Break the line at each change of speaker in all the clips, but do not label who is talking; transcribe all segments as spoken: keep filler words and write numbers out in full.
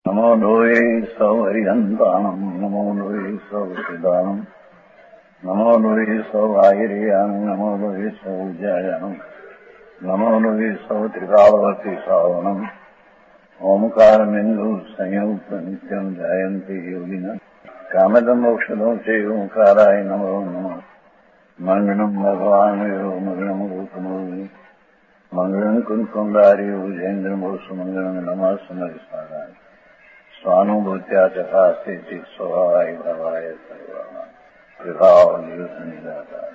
નમો લોહે સૌ હરિહંતાણમ નમો લોહે સૌ સિદાનમ નમો લોહે સૌ આયર્યાણમ નમો લોહે સૌ જયાણમ નમો લોહે સૌ ત્રિકાળવતી સાવણમ ઓમકાર બિંદુ સંયુક્ત નિત્યમ જયંતિ યોગિના કામદમ મોક્ષદો છે ઓંકારાય નમો નમઃ મંગળમ ભગવાન મંગળમ રૂપમો મંગળમ કુંકુંડાર્યો જૈન્દ્રમો સુમંગળમ નમઃ સમરિસ્વારાય સ્વાનુભૂત્યા ચકાસ્તે ચિત સ્વભાવાય ભવાય સર્વમાં વિભાવ નિવૃત્ત નિરાકાર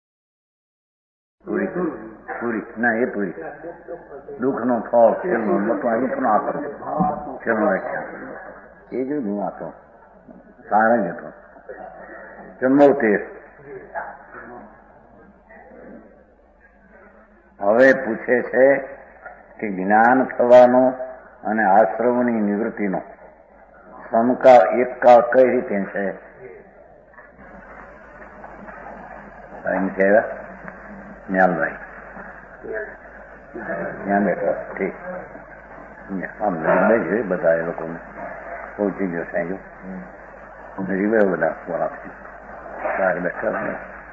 પૂરી પૂરી ના એ પૂરી દુઃખનો ફળ છેલ્લો મોટો અહીં પણ આપે છેલ્લો વ્યાખ્યા એ જ હું આપો સારા જ હતો ચુમ્મોતેર હવે પૂછે છે કે જ્ઞાન થવાનો અને આશ્રમની નિવૃત્તિનો સમકાળ એક કાળ કઈ રીતે છે? જ્ઞાનભાઈ જ્ઞાન બેઠો ઠીક આમ જોઈએ બધા એ લોકોને પહોંચી ગયો સાહેબ રીવે બધા ફોન આપશે બહાર બેઠા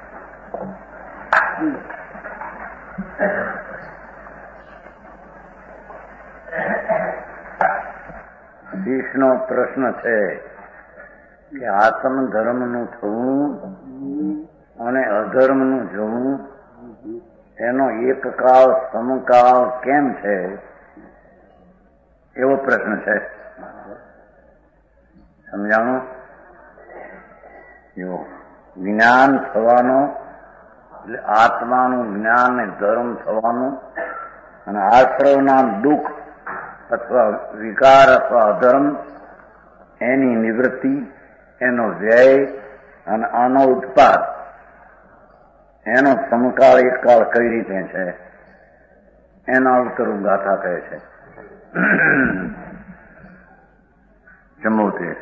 શીશનો પ્રશ્ન છે કે આત્મ ધર્મનું થવું અને અધર્મનું જવું એનો એક કાળ સમકાળ કેમ છે એવો પ્રશ્ન છે. સમજાણું? જો જ્ઞાન થવાનો એટલે આત્માનું જ્ઞાન ને ધર્મ થવાનું અને આશ્રવના દુઃખ અથવા વિકાર અથવા અધર્મ એની નિવૃત્તિ એનો વ્યય અને આનો ઉત્પાદ એનો સમકાળ એક કાળ કઈ રીતે છે એના ઉત્તર ગાથા કહે છે. ચુમ્મોતેર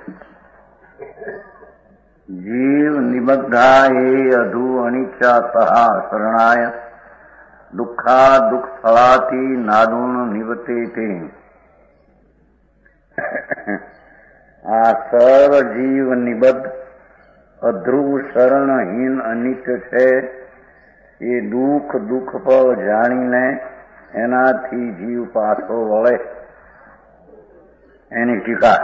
જીવ નિબદ્ધા એ અધુ અનિચ્છાતઃ શરણાય દુઃખા દુઃખ ફળાથી નાદુણ નિવતે તે. આ સર્વ જીવ નિબદ્ધ અધ્રુવ શરણહીન અનિત્ય છે. એ દુઃખ દુઃખ ફળ જાણીને એનાથી જીવ પાછો વળે એની ટીકા.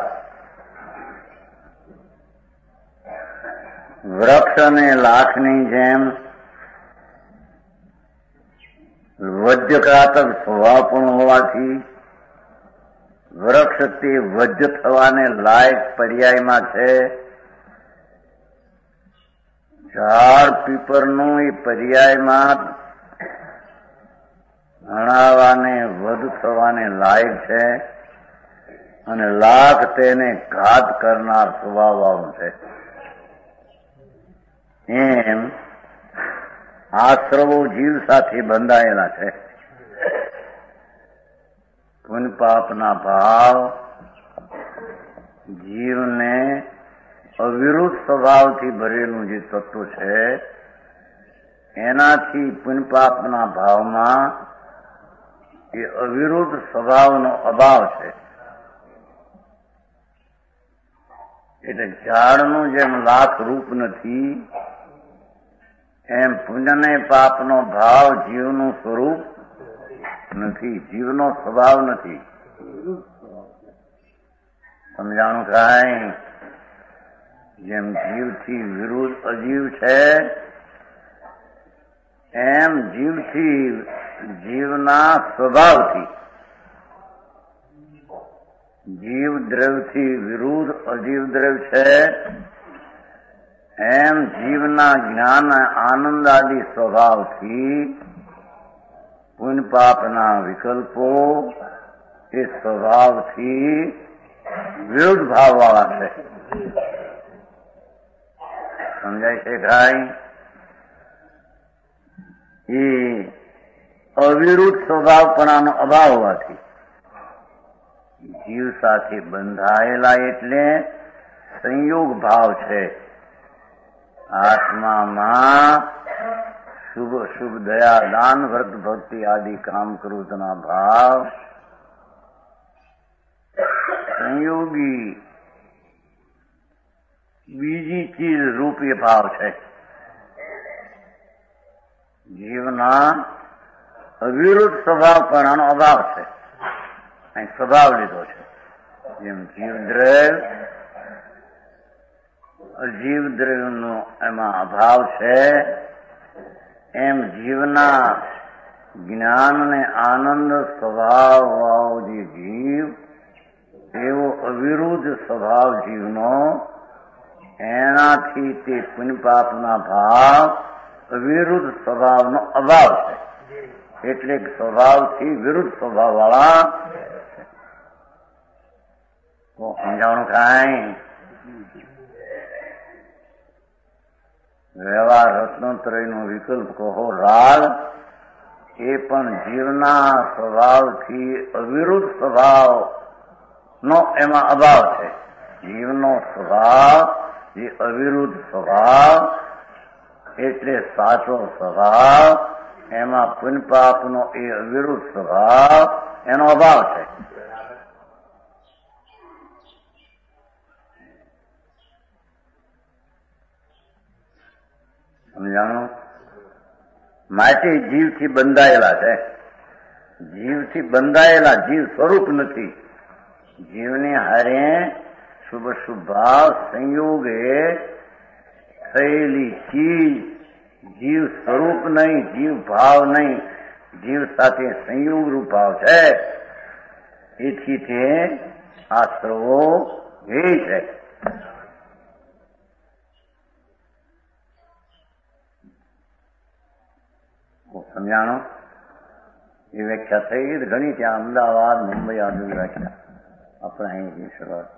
વૃક્ષ અને લાખની જેમ વજ્રઘાતક સ્વભાવ પણ હોવાથી વૃક્ષ તે વજ્ર થવાને લાયક પર્યાયમાં છે. ઝાડ પીપરનું એ પર્યાયમાં હણાવાને વધ થવાને લાયક છે અને લાખ તેને ઘાત કરનાર સ્વભાવવાળું છે. એમ આશ્રવો જીવ સાથે બંધાયેલા છે. પુણ્ય પાપના ભાવ જીવને અવિરુદ્ધ સ્વભાવથી ભરેલું જે તત્વ છે એનાથી પુણ્ય પાપના ભાવમાં એ અવિરુદ્ધ સ્વભાવનો અભાવ છે. એટલે ઝાડનું જેમ લાખ રૂપ નથી એમ પુણ્ય ને પાપનો ભાવ જીવનું સ્વરૂપ નથી, જીવનો સ્વભાવ નથી. સમજાણું થાય? જેમ જીવથી વિરુદ્ધ અજીવ છે એમ જીવથી જીવના સ્વભાવથી જીવ દ્રવ્યથી વિરુદ્ધ અજીવ દ્રવ્ય છે. એમ જીવના જ્ઞાન આનંદ આદિ સ્વભાવથી પુણ્ય પાપના વિકલ્પો એ સ્વભાવથી વિરુદ્ધ ભાવવાળા છે. સમજાય છે ભાઈ? એ અવિરુદ્ધ સ્વભાવપણાનો અભાવ હોવાથી જીવ સાથે બંધાયેલા એટલે સંયોગ ભાવ છે. આત્મામાં શુભ શુભ દયા દાન વ્રત ભક્તિ આદિ કામ કૃતના ભાવ સંયોગ સંયોગી બીજી ચીજ રૂપી ભાવ છે. જીવના અવિરુદ્ધ સ્વભાવપણાનો અભાવ છે. અહીં સ્વભાવ લીધો છે. જેમ જીવદ્રવ્ય અજીવ દ્રવ્યનો એમાં અભાવ છે, એમ જીવના જ્ઞાન ને આનંદ સ્વભાવ વાળો જે જીવ એવો અવિરુદ્ધ સ્વભાવ જીવનો, એનાથી તે પુણ્યપાપના ભાવ અવિરુદ્ધ સ્વભાવનો અભાવ છે. એટલે સ્વભાવથી વિરુદ્ધ સ્વભાવ વાળા તો સમજાવવાનું કાંઈ વ્યવહાર રત્નોત્રયનો વિકલ્પ કહો રાગ, એ પણ જીવના સ્વભાવથી અવિરુદ્ધ સ્વભાવ નો એમાં અભાવ છે. જીવનો સ્વભાવ જે અવિરુદ્ધ સ્વભાવ એટલે સાચો સ્વભાવ, એમાં પુણ્યપાપનો એ અવિરુદ્ધ સ્વભાવ એનો અભાવ છે. સમજાણું? માટે જીવથી બંધાયેલા છે. જીવથી બંધાયેલા જીવ સ્વરૂપ નથી. જીવને હારે શુભ શુભાવ સંયોગે થયેલી ચીજ જીવ સ્વરૂપ નહીં, જીવ ભાવ નહીં, જીવ સાથે સંયોગ રૂપ ભાવ છે. એથી તે આશ્રવો એ છે. સમજાણો? એ વ્યાખ્યા થઈ ઘણી ત્યાં અમદાવાદ, મુંબઈ આદિ વ્યાખ્યા આપણે અહીં શરૂઆત.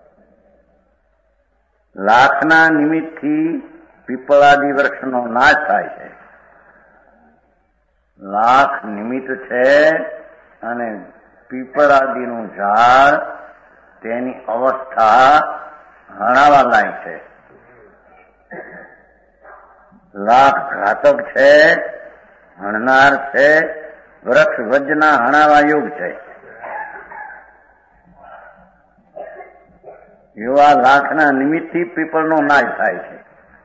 લાખના નિમિત્તથી પીપળાદિ વૃક્ષનો નાશ થાય છે. લાખ નિમિત્ત છે અને પીપળાદિનું ઝાડ તેની અવસ્થા હણાવા લાયક છે. લાખ ઘાતક છે, હણનાર છે, વૃક્ષ વજ્રના હણાવા યોગ છે. એવા લાખના નિમિત્તથી પીપળનો નાશ થાય છે.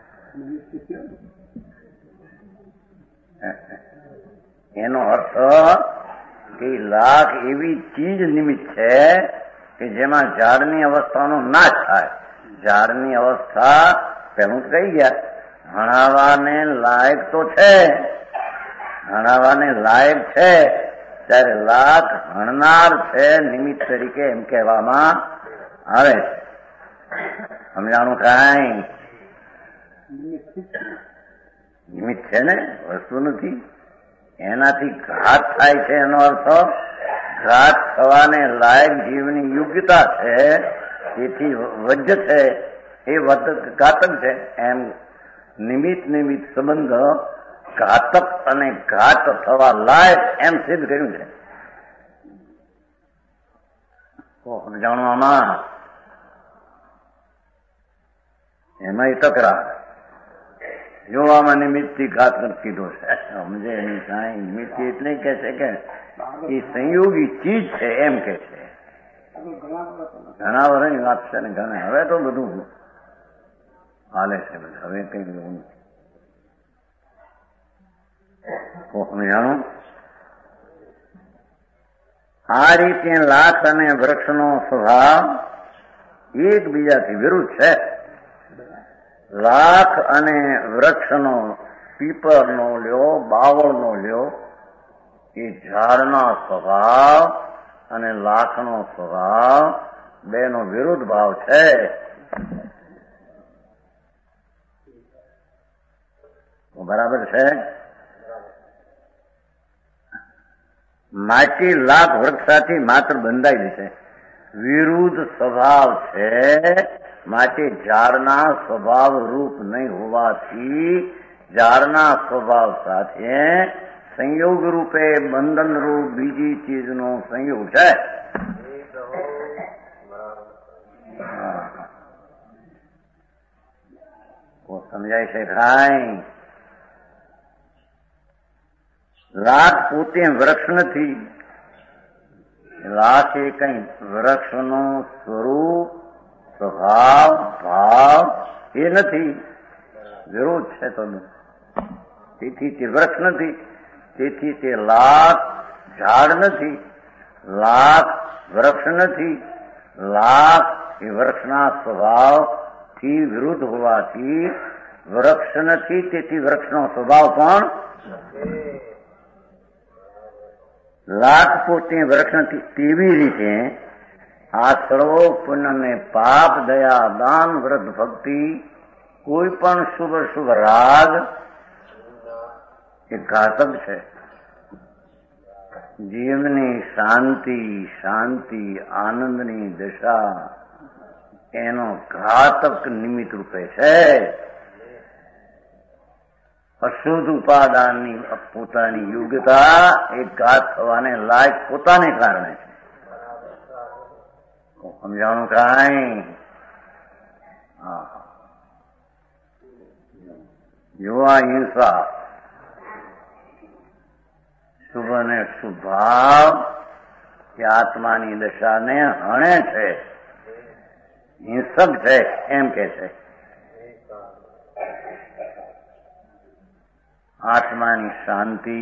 એનો અર્થ કે લાખ એવી ચીજ નિમિત્ત છે કે જેમાં ઝાડની અવસ્થાનો નાશ થાય. ઝાડની અવસ્થા પેલું તો કહી ગયા, હણાવાને લાયક તો છે, હણાવાને લાયક છે, ત્યારે લાખ હણનાર છે નિમિત્ત તરીકે એમ કહેવામાં આવે છે. સમજાણું કાંઈ? નિમિત્ત છે ને, વસ્તુ નથી. એનાથી ઘાત થાય છે એનો અર્થ ઘાત થવાને લાયક જીવની યોગ્યતા છે, તેથી વજ્જ છે એ ઘાતક છે. એમ નિમિત્ત નિમિત્ત સંબંધ ઘાતક અને ઘાત થવા લાયક એમ સિદ્ધ કર્યું છે. સમજાણવામાં એમાં એ તકરાર જોવામાં નિમિત્તથી ઘાત નથી કીધો છે. સમજે એની કાંઈ નિમિત્ત એટલે કે છે કે એ સંયોગી ચીજ છે એમ કે છે. ઘણા વર્ષની વાત છે ને ઘણા હવે તો બધું હાલે છે. હવે કઈ એવું નથી. સમજાણું? આ રીતે લાખ અને વૃક્ષનો સ્વભાવ એકબીજાથી વિરુદ્ધ છે. લાખ અને વૃક્ષનો, પીપળનો લ્યો, બાવળનો લ્યો, એ ઝાડના સ્વભાવ અને લાખનો સ્વભાવ બેનો વિરુદ્ધ ભાવ છે. બરાબર છે? માટી લાખ વૃક્ષાથી માત્ર બંધાયેલી છે, વિરુદ્ધ સ્વભાવ છે. માટે ઝાડના સ્વભાવ રૂપ નહીં હોવાથી ઝાડના સ્વભાવ સાથે સંયોગ રૂપે બંધન રૂપ બીજી ચીજનો સંયોગ છે. સમજાય છે ભાઈ? લાખ પોતે વૃક્ષ નથી. લાખ એ કઈ વૃક્ષનું સ્વરૂપ સ્વભાવ ભાવ એ નથી, વિરોધ છે તો. તેથી તે વૃક્ષ નથી, તેથી તે લાખ ઝાડ નથી, લાખ વૃક્ષ નથી, લાખ એ વૃક્ષના સ્વભાવથી વિરુદ્ધ હોવાથી વૃક્ષ નથી, તેથી વૃક્ષનો સ્વભાવ પણ લાખ પોતે વૃક્ષ નથી. તેવી રીતે આ સર્વો પુણ્ય પાપ દયા દાન વ્રત ભક્તિ કોઈ પણ શુભ શુભ રાગ એ ઘાતક છે. જીવની શાંતિ શાંતિ આનંદની દશા એનો ઘાતક નિમિત્ત રૂપે છે. અશુદ્ધ ઉપાદાનની પોતાની યોગ્યતા એ ઘાત થવાને લાયક પોતાને કારણે છે. સમજાણું કાંઈ? યુવા હિંસા શુભ અને શુભાવ એ આત્માની દશાને હણે છે, હિંસક છે એમ કે છે. આત્માની શાંતિ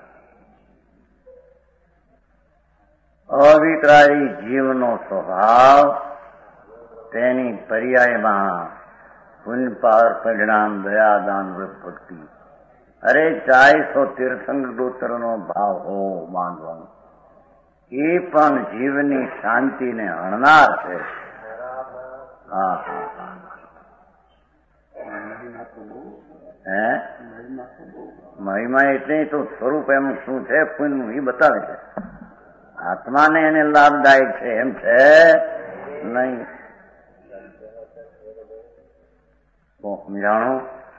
અવિકારી જીવનો સ્વભાવ તેની પર્યાયમાં પુણ્ય પાર પરિણામ દયાદાન વ્રત ભક્તિ. અરે ચારસો તીર્થંકર ગોત્રનો ભાવ હો બાંધવાનો એ પણ જીવની શાંતિને હણનાર છે. હા હા હા હે મહિમા એટલે તો સ્વરૂપ એમ શું છે પુણ્યનું એ બતાવે છે. આત્માને એને લાભદાયક છે એમ છે નહીં. તો સમજાણો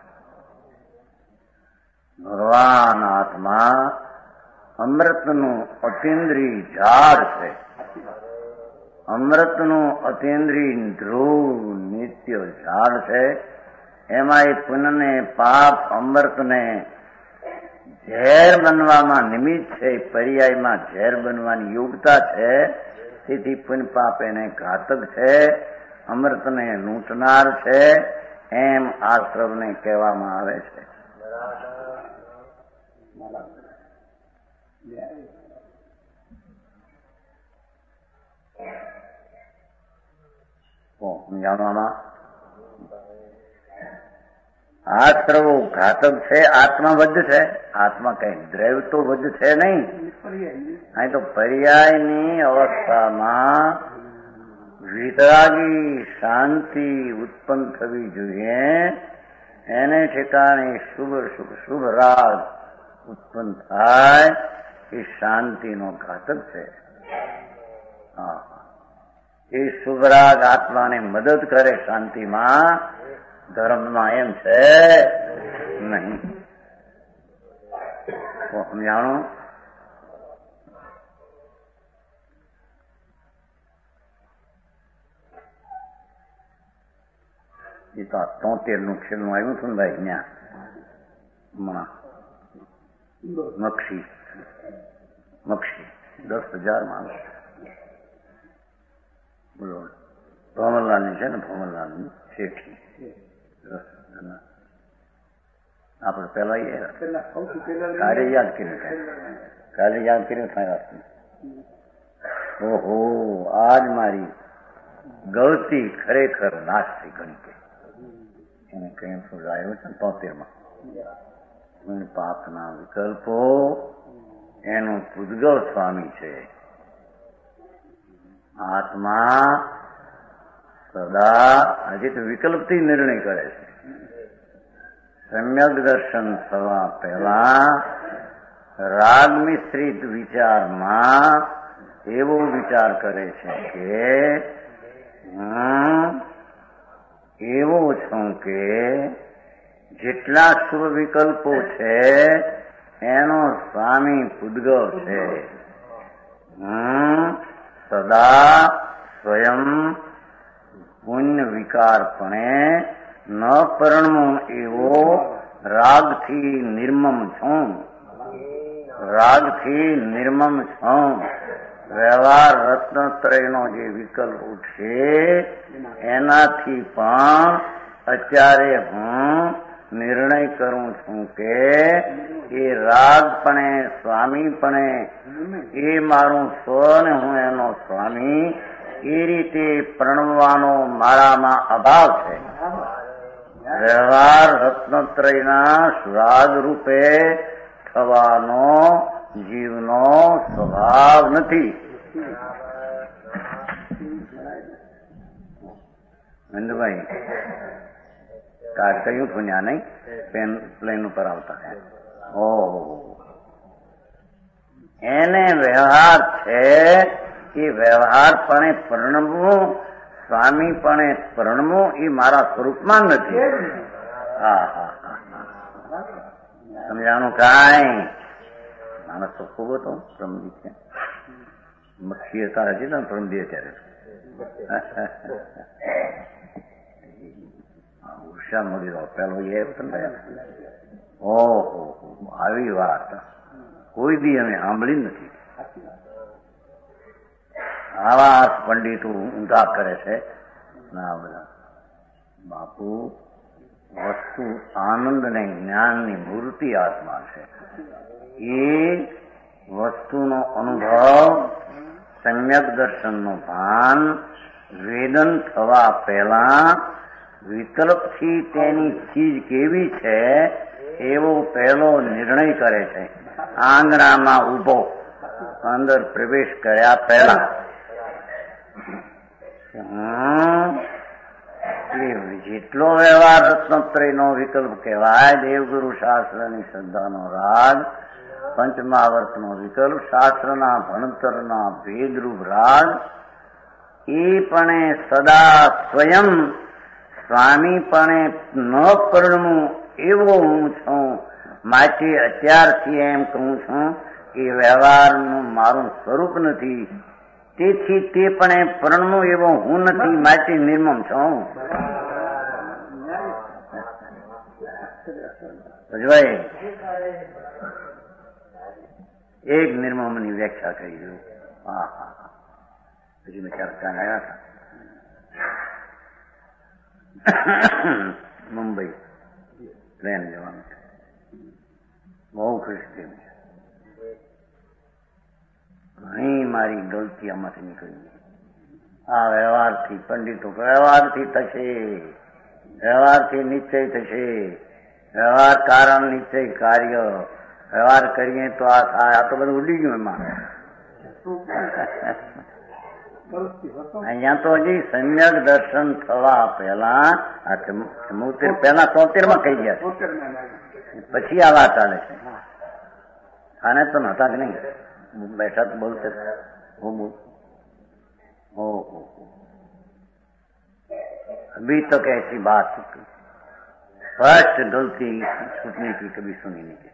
ભગવાન આત્મા અમૃતનું અતિન્દ્રિય ઝાડ છે. અમૃતનું અતિન્દ્રિય ધ્રુવ નિત્ય ઝાડ છે. એમાં એ પુણ્યને પાપ અમૃતને ઝેર બનવામાં નિમિત્ત છે, પર્યાયમાં ઝેર બનવાની યોગ્યતા છે. તેથી પુણ્ય પાપ એને ઘાતક છે, અમૃતને લૂંટનાર છે એમ આશ્રમને કહેવામાં આવે છે. સમજાવવામાં આશ્રવો ઘાતક છે, આત્માબદ્ધ છે. આત્મા કઈ દ્રવ્ય તો બદ્ધ છે નહીં. અહીં તો પર્યાયની અવસ્થામાં વિતરાગી શાંતિ ઉત્પન્ન થવી જોઈએ. એને ઠેકાણે શુભ શુભ શુભ રાગ ઉત્પન્ન થાય એ શાંતિનો ઘાતક છે. હા, એ શુભ રાગ આત્માને મદદ કરે શાંતિમાં, ધર્મમાં એમ છે નહીં. સમજાણું? એ તો આ તોતેર નું ખેલનું આવ્યું હતું ને ભાઈ ત્યાં હમણાં મક્ષી મક્ષી દસ હજાર માણસ બોલો. ભવનલાલની છે ને, ભવનલાલની શેઠી આપણે પેલા કાલે યાદ કર્યું કાલે યાદ કર્યું થાય. ઓહો, આજ મારી ગળતી ખરેખર નાશ થઈ ગણી કે એને કઈ શું આવ્યું છે તોતેર માં પાપના વિકલ્પો એનું પૂદગલ સ્વામી છે. આત્મા સદા હજી તો વિકલ્પથી નિર્ણય કરે છે. સમ્યક દર્શન થવા પહેલા રાગ મિશ્રિત વિચારમાં એવો વિચાર કરે છે કે હું એવો છું કે જેટલા શુભ વિકલ્પો છે એનો સ્વામી પૂદગલ છે. હું સદા સ્વયં પુણ્ય વિકારપણે ન પરણવું એવો રાગથી નિર્મમ છું. રાગથી નિર્મમ છું. વ્યવહાર રત્નત્રયનો જે વિકલ્પ ઉઠશે એનાથી પણ અત્યારે હું નિર્ણય કરું છું કે એ રાગપણે સ્વામીપણે એ મારું સ્વ ને હું એનો સ્વામી એ રીતે પ્રણવવાનો મારામાં અભાવ છે. વ્યવહાર રત્નત્રયના રાગ રૂપે થવાનો જીવનો સ્વભાવ નથી. નંદભાઈ કાર્ડ કયું પુણ્યા નહીં પેન પ્લેન ઉપર આવતા ઓહો એને વ્યવહાર છે એ વ્યવહારપણે પરણવું સ્વામીપણે પરણવું એ મારા સ્વરૂપમાં નથી. હા હા હા સમજાણું કાંઈ માણસ તો ખૂબ હતો પ્રમદી છે મક્ષી હતા હજી ને પ્રમદી અત્યારે ઉષા મળી રહ્યો પેલો એ ઓહો આવી વાત કોઈ દી અમે સાંભળી નથી. આવા પંડિતો ઊંધા કરે છે ના બધા બાપુ વસ્તુ આનંદ ને જ્ઞાનની મૂર્તિ આત્મા છે. એ વસ્તુનો અનુભવ સમ્યક દર્શનનો ભાન વેદન થવા પહેલા વિકલ્પથી તેની ચીજ કેવી છે એવો પહેલો નિર્ણય કરે છે. આંગણામાં ઉભો અંદર પ્રવેશ કર્યા પહેલા જેટલો વ્યવહાર રત્નત્રયનો વિકલ્પ કહેવાય દેવગુરુ શાસ્ત્રની શ્રદ્ધાનો રાગ પંચમાવર્તનો વિકલ્પ શાસ્ત્રના ભણતરના ભેદરૂપ રાગ એ પણ સદા સ્વયં સ્વામીપણે ન પરણવું એવો હું છું. માટે અત્યારથી એમ કહું છું એ વ્યવહારનું મારું સ્વરૂપ નથી. તેથી તે પણ પરણવું એવો હું નથી. માટે નિર્મમ છું. સમજવાય એક નિર્મમની વ્યાખ્યા કરી દઉં. હા હા હા હજી મેં ચર્ચા આવ્યા હતા મુંબઈ પ્લેન જવાનું છે. બહુ ખુશ થયું છે. ઘણી મારી ગલતી આમાંથી નીકળી. આ વ્યવહારથી પંડિતો વ્યવહારથી થશે, વ્યવહારથી નિશ્ચય થશે, વ્યવહાર કારણ નિશ્ચય કાર્ય, વ્યવહાર કરીએ તો આ થાય. આ તો બધું ઉડી ગયું એમાં. અહીંયા તો હજી સમ્યક દર્શન થવા પહેલા આ ચમોતેર પહેલા તોતેર માં કહી ગયા છે. પછી આ વાત ચાલે છે. આને તો નતા કે નહીં बैठा तो बोलते हो हो अभी तक ऐसी बात फर्स्ट गलती छूटने की कभी सुनी नहीं.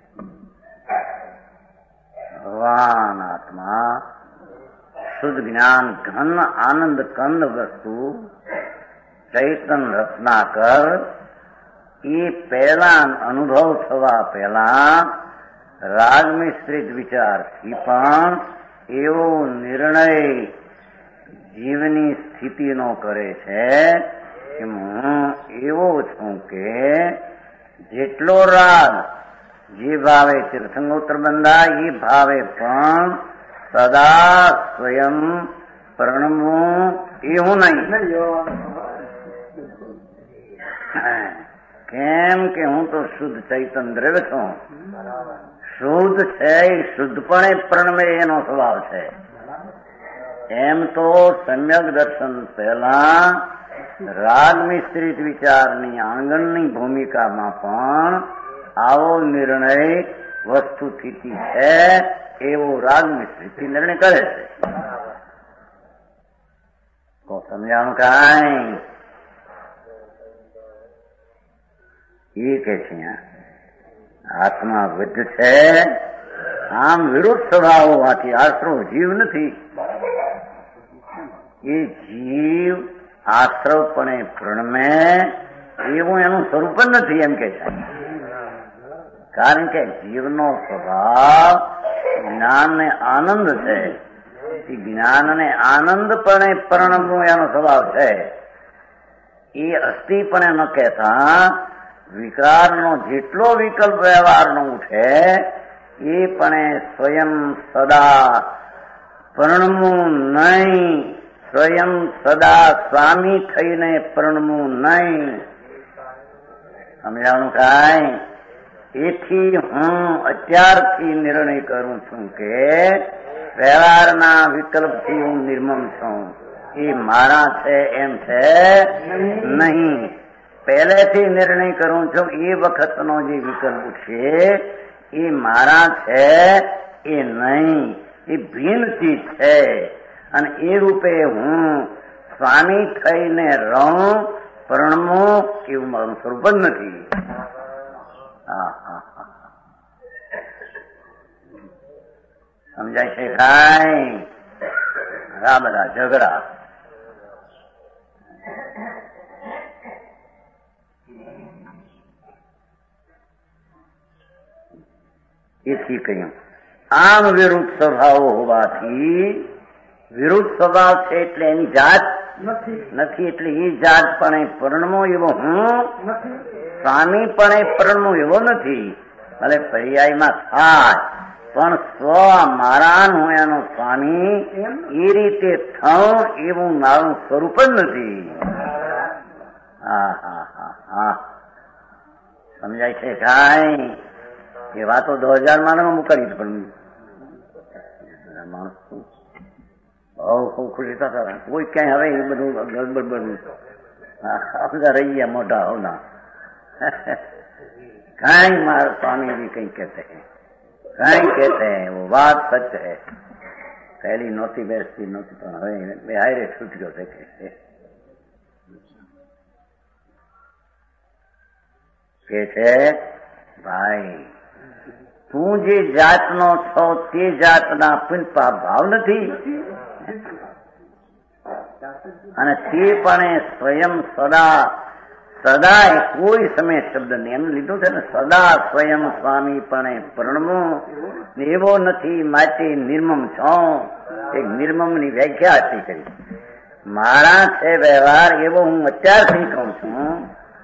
भगवान आत्मा शुद्ध ज्ञान घन आनंद कंद वस्तु चैतन रत्नाकर ये पहला अनुभव थवा પહેલા રાગ મિશ્રિત વિચારથી પણ એવો નિર્ણય જીવની સ્થિતિનો કરે છે કે હું એવો છું કે જેટલો રાગ જે ભાવે તીર્થંગોત્તર બંધા એ ભાવે પણ સદા સ્વયં પ્રણવું એવું નહીં. કેમ કે હું તો શુદ્ધ ચૈતન દ્રવ્ય છું. શુદ્ધ છે એ શુદ્ધપણે પ્રણવે એનો સ્વભાવ છે. એમ તો સમ્યક દર્શન પહેલા રાગ મિશ્રિત વિચારની આંગણની ભૂમિકામાં પણ આવો નિર્ણય વસ્તુ સ્થિતિ છે એવો રાગ મિશ્રિત નિર્ણય કરે છે. તો સમજાણું કાંઈ એ કે છે આત્મા વિદ્ધ છે. આમ વિરુદ્ધ સ્વભાવ હોવાથી આશ્રવ જીવ નથી. એ જીવ આશ્રવપણે પ્રણમે એવું એનું સ્વરૂપ જ નથી એમ કે છે. કારણ કે જીવનો સ્વભાવ જ્ઞાન ને આનંદ છે. જ્ઞાનને આનંદપણે પરણવું એનો સ્વભાવ છે. એ અસ્થિપણે ન કહેતા વિકારનો જેટલો વિકલ્પ વ્યવહારનો ઉઠે એ પણ સ્વયં સદા પરણવું નહીં, સ્વયં સદા સ્વામી થઈને પરણવું નહીં. સમજાણું કાંઈ? એથી હું અત્યારથી નિર્ણય કરું છું કે વ્યવહારના વિકલ્પથી હું નિર્મમ છું. એ મારા છે એમ છે નહીં. પહેલેથી નિર્ણય કરું છું એ વખતનો જે વિકલ્પ છે એ મારા છે એ નહીં, એ ભિન્ન ચીજ છે. અને એ રૂપે હું સ્વામી થઈને રહું, પરણવું એવું મારું સ્વરૂપ જ નથી. હા હા હા સમજાય છે કાંઈ? આ બધા ઝઘડા એથી કહ્યું આમ વિરુદ્ધ સ્વભાવો હોવાથી, વિરુદ્ધ સ્વભાવ છે એટલે એની જાત નથી, એટલે એ જાત પણ પરણવો એવો હું સ્વામી પણ પરણવો એવો નથી. ભલે પર્યાયમાં થાય પણ સ્વ મારાનું એનો સ્વામી એ રીતે થવું એવું મારું સ્વરૂપ જ નથી. હા હા હા હા સમજાય છે કાંઈ? એ વાતો દો હજાર માં મુકાડી પણ માણસ બહુ ખૂબ ખુશી થતા કોઈ ક્યાંય હવે એ બધું ગડબડ બધા રહી ગયા મોટા હોના. કાંઈ મારા સ્વામી भी कहीं कहते हैं, कहीं कहते हैं, वो बात सच है. पहली नौती बेचती नौती પણ હવે બે હારે છૂટ્યો છે કે છે ભાઈ તું જે જાતનો છો તે જાતના પુનપા ભાવ નથી અને તે પણ સ્વયં સદા સદા કોઈ સમય શબ્દ ને એમ લીધું છે ને, સદા સ્વયં સ્વામી પણ પરણવું એવો નથી, માટે નિર્મમ છો. એક નિર્મમ ની વ્યાખ્યા આટલી કરી. મારા છે વ્યવહાર એવો હું અત્યારથી કહું છું,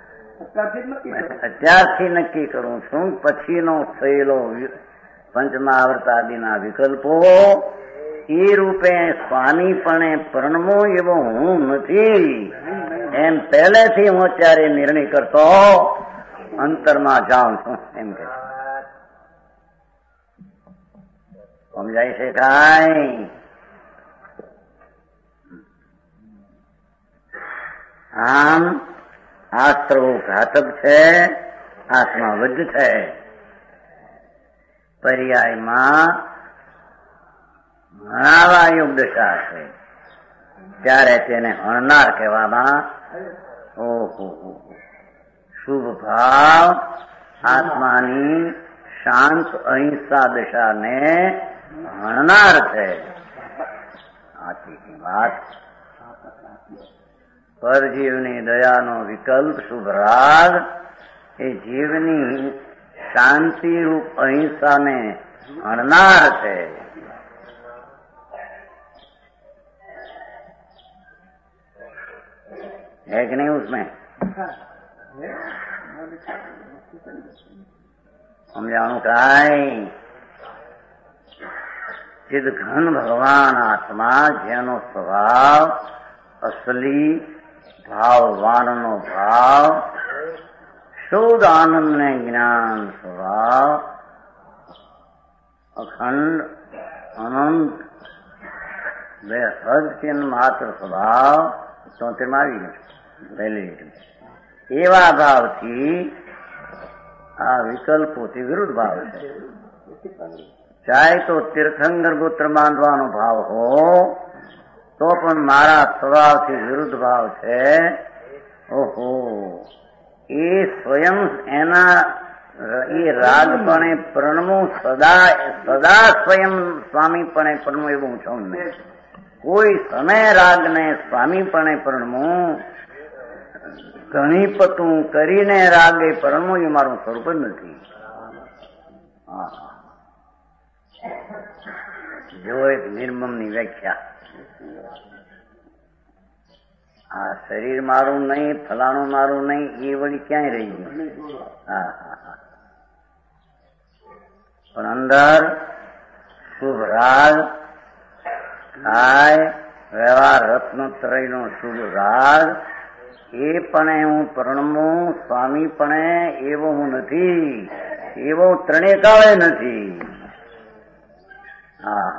અત્યારથી નક્કી કરું છું. પછીનો થયેલો પંચમહાવર્તાદિના વિકલ્પો એ રૂપે સ્વામી પણ પરણવો એવો હું નથી એમ પહેલેથી હું અત્યારે નિર્ણય કરતો અંતરમાં જાઉં છું એમ કે સમજાય છે કાંઈ? આમ આસ્ત્રો ઘાતક છે, આત્મા વધ છે. પર્યાયમાં હણાવા યુગ દશા છે ત્યારે તેને હણનાર કહેવામાં. ઓહો શુભ ભાવ આત્માની શાંત અહિંસા દશાને હણનાર છે. આથી વાત પરજીવની દયાનો વિકલ્પ શુભ રાગ એ જીવની શાંતિ રૂપ અહિંસાને હણનાર છે. है कि नहीं उसमें? समझाणु काई चिद घन भगवान आत्मा જેનો સ્વભાવ અસલી ભાવવાનનો ભાવ શુદ્ધ આનંદ ને જ્ઞાન સ્વભાવ અખંડ અનંત બે સદચિન્હ માત્ર સ્વભાવ ચોતેરમાં આવી ગયું પહેલી એવા ભાવથી આ વિકલ્પોથી વિરુદ્ધ ભાવ છે. ચાહે તો તીર્થંકર ગોત્ર બાંધવાનો ભાવ હો તો પણ મારા સ્વભાવથી વિરુદ્ધ ભાવ છે. ઓહો એ સ્વયં એના એ રાગપણે પરણવું સદા સદા સ્વયં સ્વામીપણે પરણવું એવું છું નહીં. કોઈ સમય રાગને સ્વામીપણે પરણવું ઘણી પતું કરીને રાગે પરણવું એ મારું સ્વરૂપ જ નથી. જો એક નિર્મમની વ્યાખ્યા. આ શરીર મારું નહીં, ફલાણું મારું નહીં, એ વળી ક્યાંય રહી ગયું. હા હા હા. પણ અંદર શુભ રાગ થાય, વ્યવહાર રત્નોત્તરયનો શુભ રાગ, એ પણ હું પ્રણમું, સ્વામી પણ એવો હું નથી, એવો ત્રણે કાળે નથી. હા,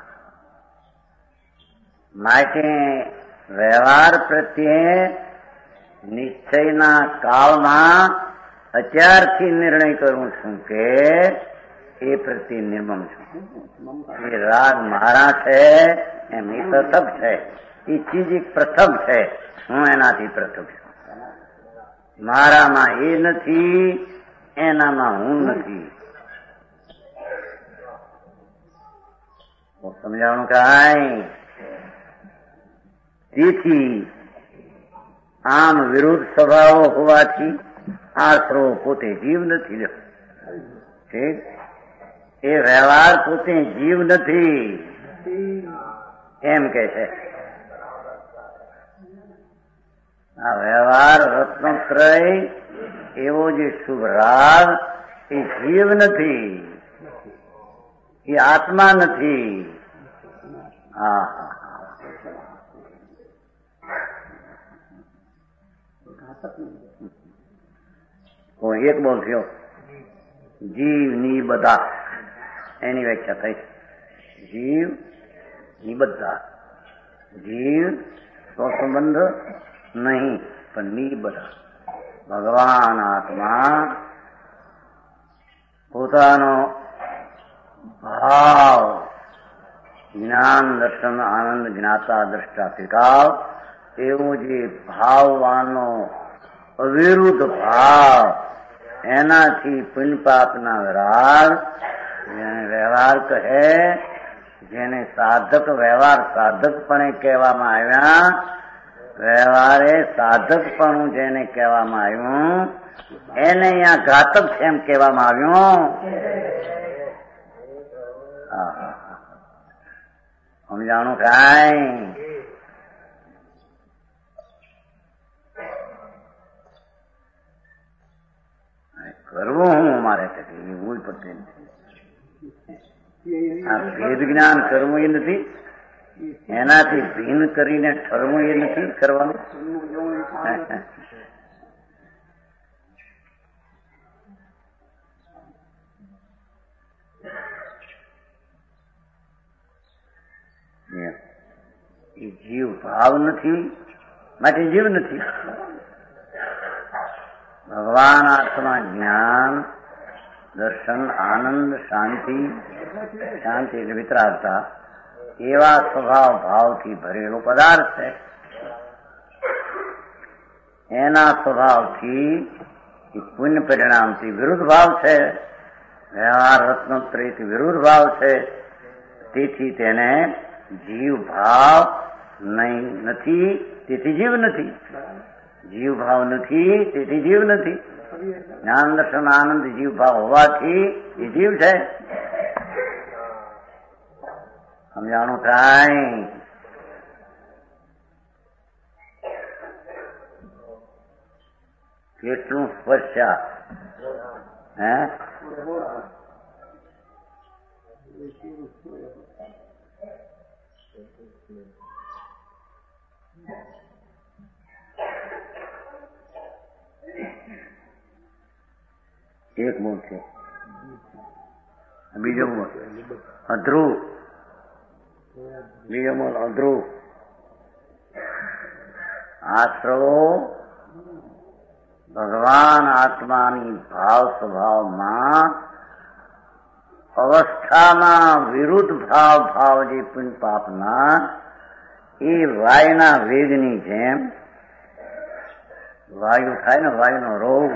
માટે વ્યવહાર પ્રત્યે નિશ્ચયના કાળમાં અત્યારથી નિર્ણય કરું છું કે એ પ્રત્યે નિર્મમ છું. એ રાગ મારા છે, એમ એ પ્રથમ છે, એ ચીજ એક પ્રથમ છે, હું એનાથી પ્રથમ છું. મારામાં એ નથી, એનામાં હું નથી. સમજાવવાનું કાંઈ. તેથી આમ વિરુદ્ધ સ્વભાવો હોવાથી આશરો પોતે જીવ નથી. ઠીક, એ વ્યવહાર પોતે જીવ નથી એમ કે છે. આ વ્યવહાર રત્નોત્રય એવો જે શુભ રાગ એ જીવ નથી, એ આત્મા નથી. હા, એક બોલશો જીવ ની બધા, એની વ્યાખ્યા થઈ. જીવ ની બધા, જીવ સ્વસંબંધ નહીં, પણ ની બધા. ભગવાન આત્મા પોતાનો ભાવ, જ્ઞાન દર્શન આનંદ જ્ઞાતા દ્રષ્ટા ત્રિકાળ, એવો જે ભાવવાનો અવિરુદ્ધ ભાવ, એનાથી પુણ્ય પાપના રાગ, જેને વ્યવહાર કહે, જેને સાધક વ્યવહાર સાધકપણે કહેવામાં આવ્યા, વ્યવહારે સાધકપણું જેને કહેવામાં આવ્યું, એને અહીંયા ઘાતક છે એમ કહેવામાં આવ્યું. સમજાણું કાંઈ. કરવું હું મારે ભૂલ પડતી નથી. આ ભેદ જ્ઞાન કરવું એ નથી, એનાથી ભિન્ન કરીને ઠરવું એ નથી કરવાનું. એ જીવ ભાવ નથી, માટે જીવ નથી. ભગવાન આત્મા જ્ઞાન દર્શન આનંદ શાંતિ, શાંતિ એટલે વિતરાગતા, એવા સ્વભાવ ભાવથી ભરેલો પદાર્થ છે. એના સ્વભાવથી પુણ્ય પરિણામથી વિરુદ્ધ ભાવ છે, વ્યવહાર રત્નોત્તરયથી વિરુદ્ધ ભાવ છે. તેથી તેને જીવ ભાવ નહીં નથી, તેથી જીવ નથી. જીવ ભાવ નથી, તેથી જીવ નથી. જ્ઞાન દર્શન આનંદ જીવ ભાવ હોવાથી એ જીવ છે. સમજાણું કાંઈ. કેટલું સ્પર્શા હે એક બોલ છે, બીજો બોલ અધ્રુવ, બીજો બોલ અધ્રુવ. આશ્રવો ભગવાન આત્માની ભાવ સ્વભાવમાં અવસ્થામાં વિરુદ્ધ ભાવ ભાવ જે પુણ્ય પાપના, એ વાયુના વેગની જેમ, વાયુ થાય ને વાયુનો રોગ,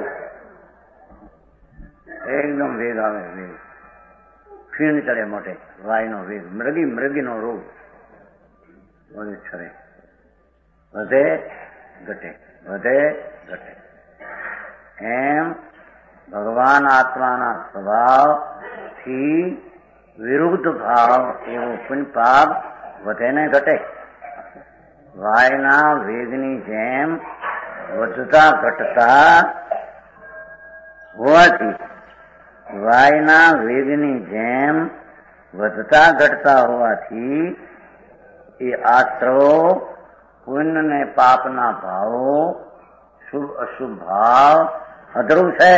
એકદમ વેગ આવે, વેગ ખીણ ચડે મોટે, વાયુનો વેગ, મૃગી મૃગીનો રોગ વધે છરે, વધે ઘટે, વધે ઘટે. એમ ભગવાન આત્માના સ્વભાવથી વિરુદ્ધ ભાવ એવો પુણ્ય પાપ વધે ને ઘટે. વાયુના વેગની જેમ વધતા ઘટતા હોવાથી વાયુના વેગની જેમ વધતા ઘટતા હોવાથી એ આશ્રવો પુણ્ય ને પાપના ભાવો શુભ અશુભ ભાવ અધરું છે.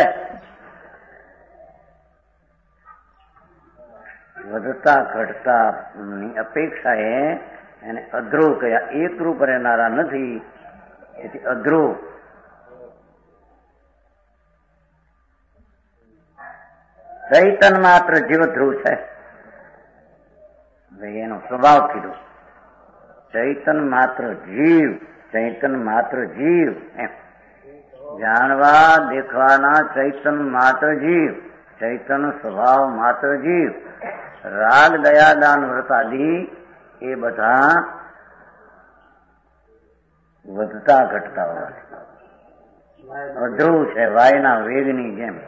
વધતા ઘટતા ની અપેક્ષાએ એને અધ્રુવ કયા. એકરૂપ રહેનારા નથી, એથી અધ્રુવ. ચૈતન માત્ર જીવ ધ્રુવ છે. એનો સ્વભાવ કીધો. ચૈતન માત્ર જીવ, ચૈતન માત્ર જીવ એમ જાણવા દેખવાના ચૈતન માત્ર જીવ, ચૈતન સ્વભાવ માત્ર જીવ. રાગ દયા દાન વ્રતાદી એ બધા વધતા ઘટતા હોય, અધ્રુવ છે વાયુના વેગની જેમ.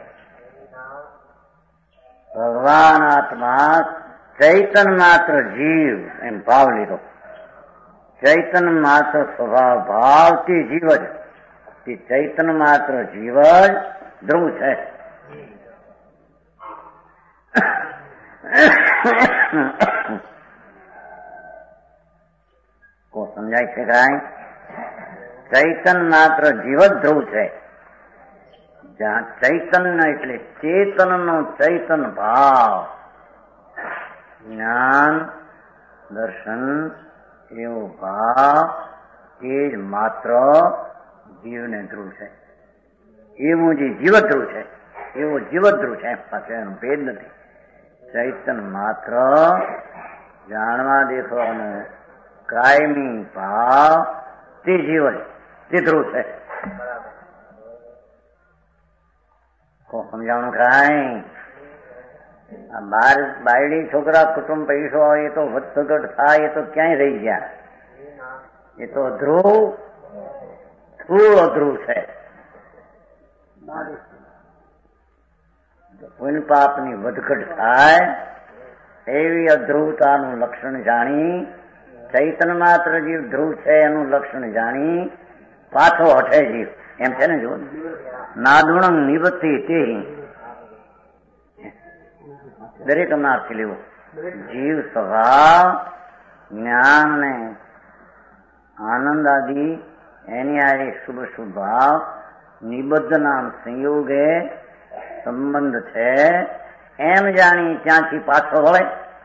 ભગવાન આત્મા ચૈતન માત્ર જીવ એમ ભાવ લીધો. ચૈતન માત્ર સ્વભાવ ભાવ તે જીવ જ, તે ચૈતન માત્ર જીવ જ ધ્રુવ છે. કો સમજાય છે કાંઈ? ચૈતન માત્ર જીવ જ ધ્રુવ છે. જ્યાં ચૈતન્ય એટલે ચેતનનો ચૈતન ભાવ, જ્ઞાન દર્શન એવો ભાવ એ જ માત્ર જીવને ધ્રુવ છે. એવું જે જીવ ધ્રુવ છે એવો જીવ ધ્રુવ છે, પાછળ એનો ભેદ નથી. ચૈતન માત્ર જાણવા દેખવાનો કાયમી ભાવ તે જીવન તે ધ્રુવ છે. સમજાવવાનું કાંઈ? આ બાર બાયડી છોકરા કુટુંબ પૈસો હોય એ તો વધઘટ થાય, એ તો ક્યાંય રહી ગયા. એ તો ધ્રુવ સ્થૂળ અધ્રુવ છે. પુણ્ય પાપની વધઘટ થાય એવી અધ્રુવતાનું લક્ષણ જાણી, ચૈતન માત્ર જીવ ધ્રુવ છે એનું લક્ષણ જાણી પાછો હઠે જીવ એમ છે ને. જો નાદુણંગ નિવૃત્તિ તે દરેક નાથી લેવું. જીવ સ્વભાવ જ્ઞાન ને આનંદ આદિ એની આ શુભ શુભ ભાવ નિબદ્ધ નામ સંયોગે સંબંધ છે એમ જાણી ત્યાંથી પાછો વળે.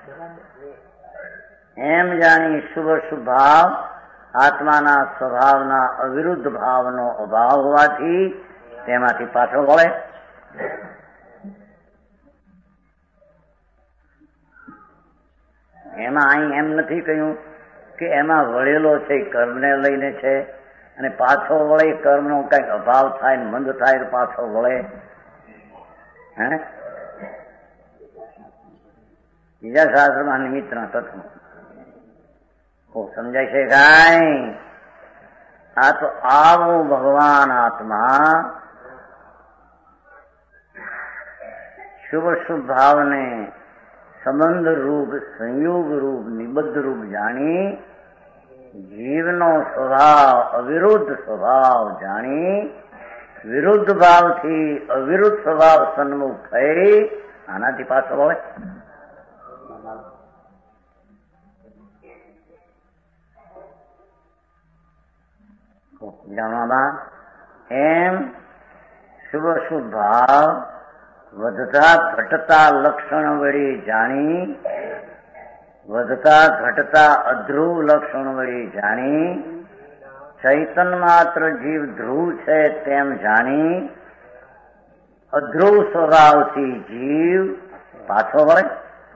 એમ જાણી શુભ શુભ ભાવ આત્માના સ્વભાવના અવિરુદ્ધ ભાવનો અભાવ હોવાથી તેમાંથી પાછો વળે. એમાં અહીં એમ નથી કહ્યું કે એમાં વળેલો છે કર્મને લઈને છે અને પાછો વળે, કર્મનો કઈક અભાવ થાય ને મંદ થાય તો પાછો વળે. હે બીજા શાસ્ત્રમાં નિમિત્તના તત્વ સમજાય છે કાંઈ? આ તો આવો ભગવાન આત્મા શુભ શુભ ભાવને સંબંધ રૂપ સંયોગ રૂપ નિબદ્ધ રૂપ જાણી, જીવનો સ્વભાવ અવિરુદ્ધ સ્વભાવ જાણી, વિરુદ્ધ ભાવથી અવિરુદ્ધ સ્વભાવ સન્મુખ થઈ આનાથી પાછો વળે. જાણવામાં એમ શુભ શુભ ભાવ વધતા ઘટતા લક્ષણ વળી જાણી, વધતા ઘટતા અધ્રુવ લક્ષણ વળી જાણી, ચૈતન માત્ર જીવ ધ્રુવ છે તેમ જાણી, અધ્રુવ સ્વભાવથી જીવ પાછો વળે.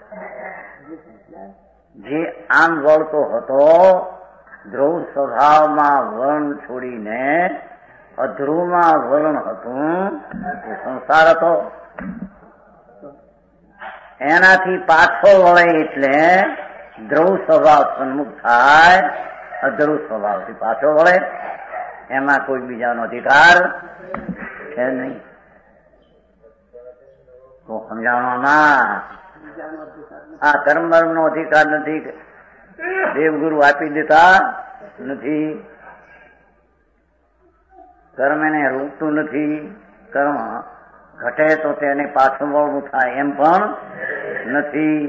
જે આમ વળતો હતો ધ્રુવ સ્વભાવમાં વલણ છોડીને અધ્રુવમાં વલણ હતું એ સંસાર હતો. એનાથી પાછો વળે એટલે ધ્રુવ સ્વભાવ સન્મુખ થાય, અધ્રુવ સ્વભાવથી પાછો વળે. એમાં કોઈ બીજાનો અધિકાર છે નહીં. તો સમજાવવામાં આ કર્મ બર્મ નો અધિકાર નથી, દેવગુરુ આપી દેતા નથી, કર્મ એને રોકતું નથી, કર્મ ઘટે તો તેને પાછું વળવું થાય એમ પણ નથી.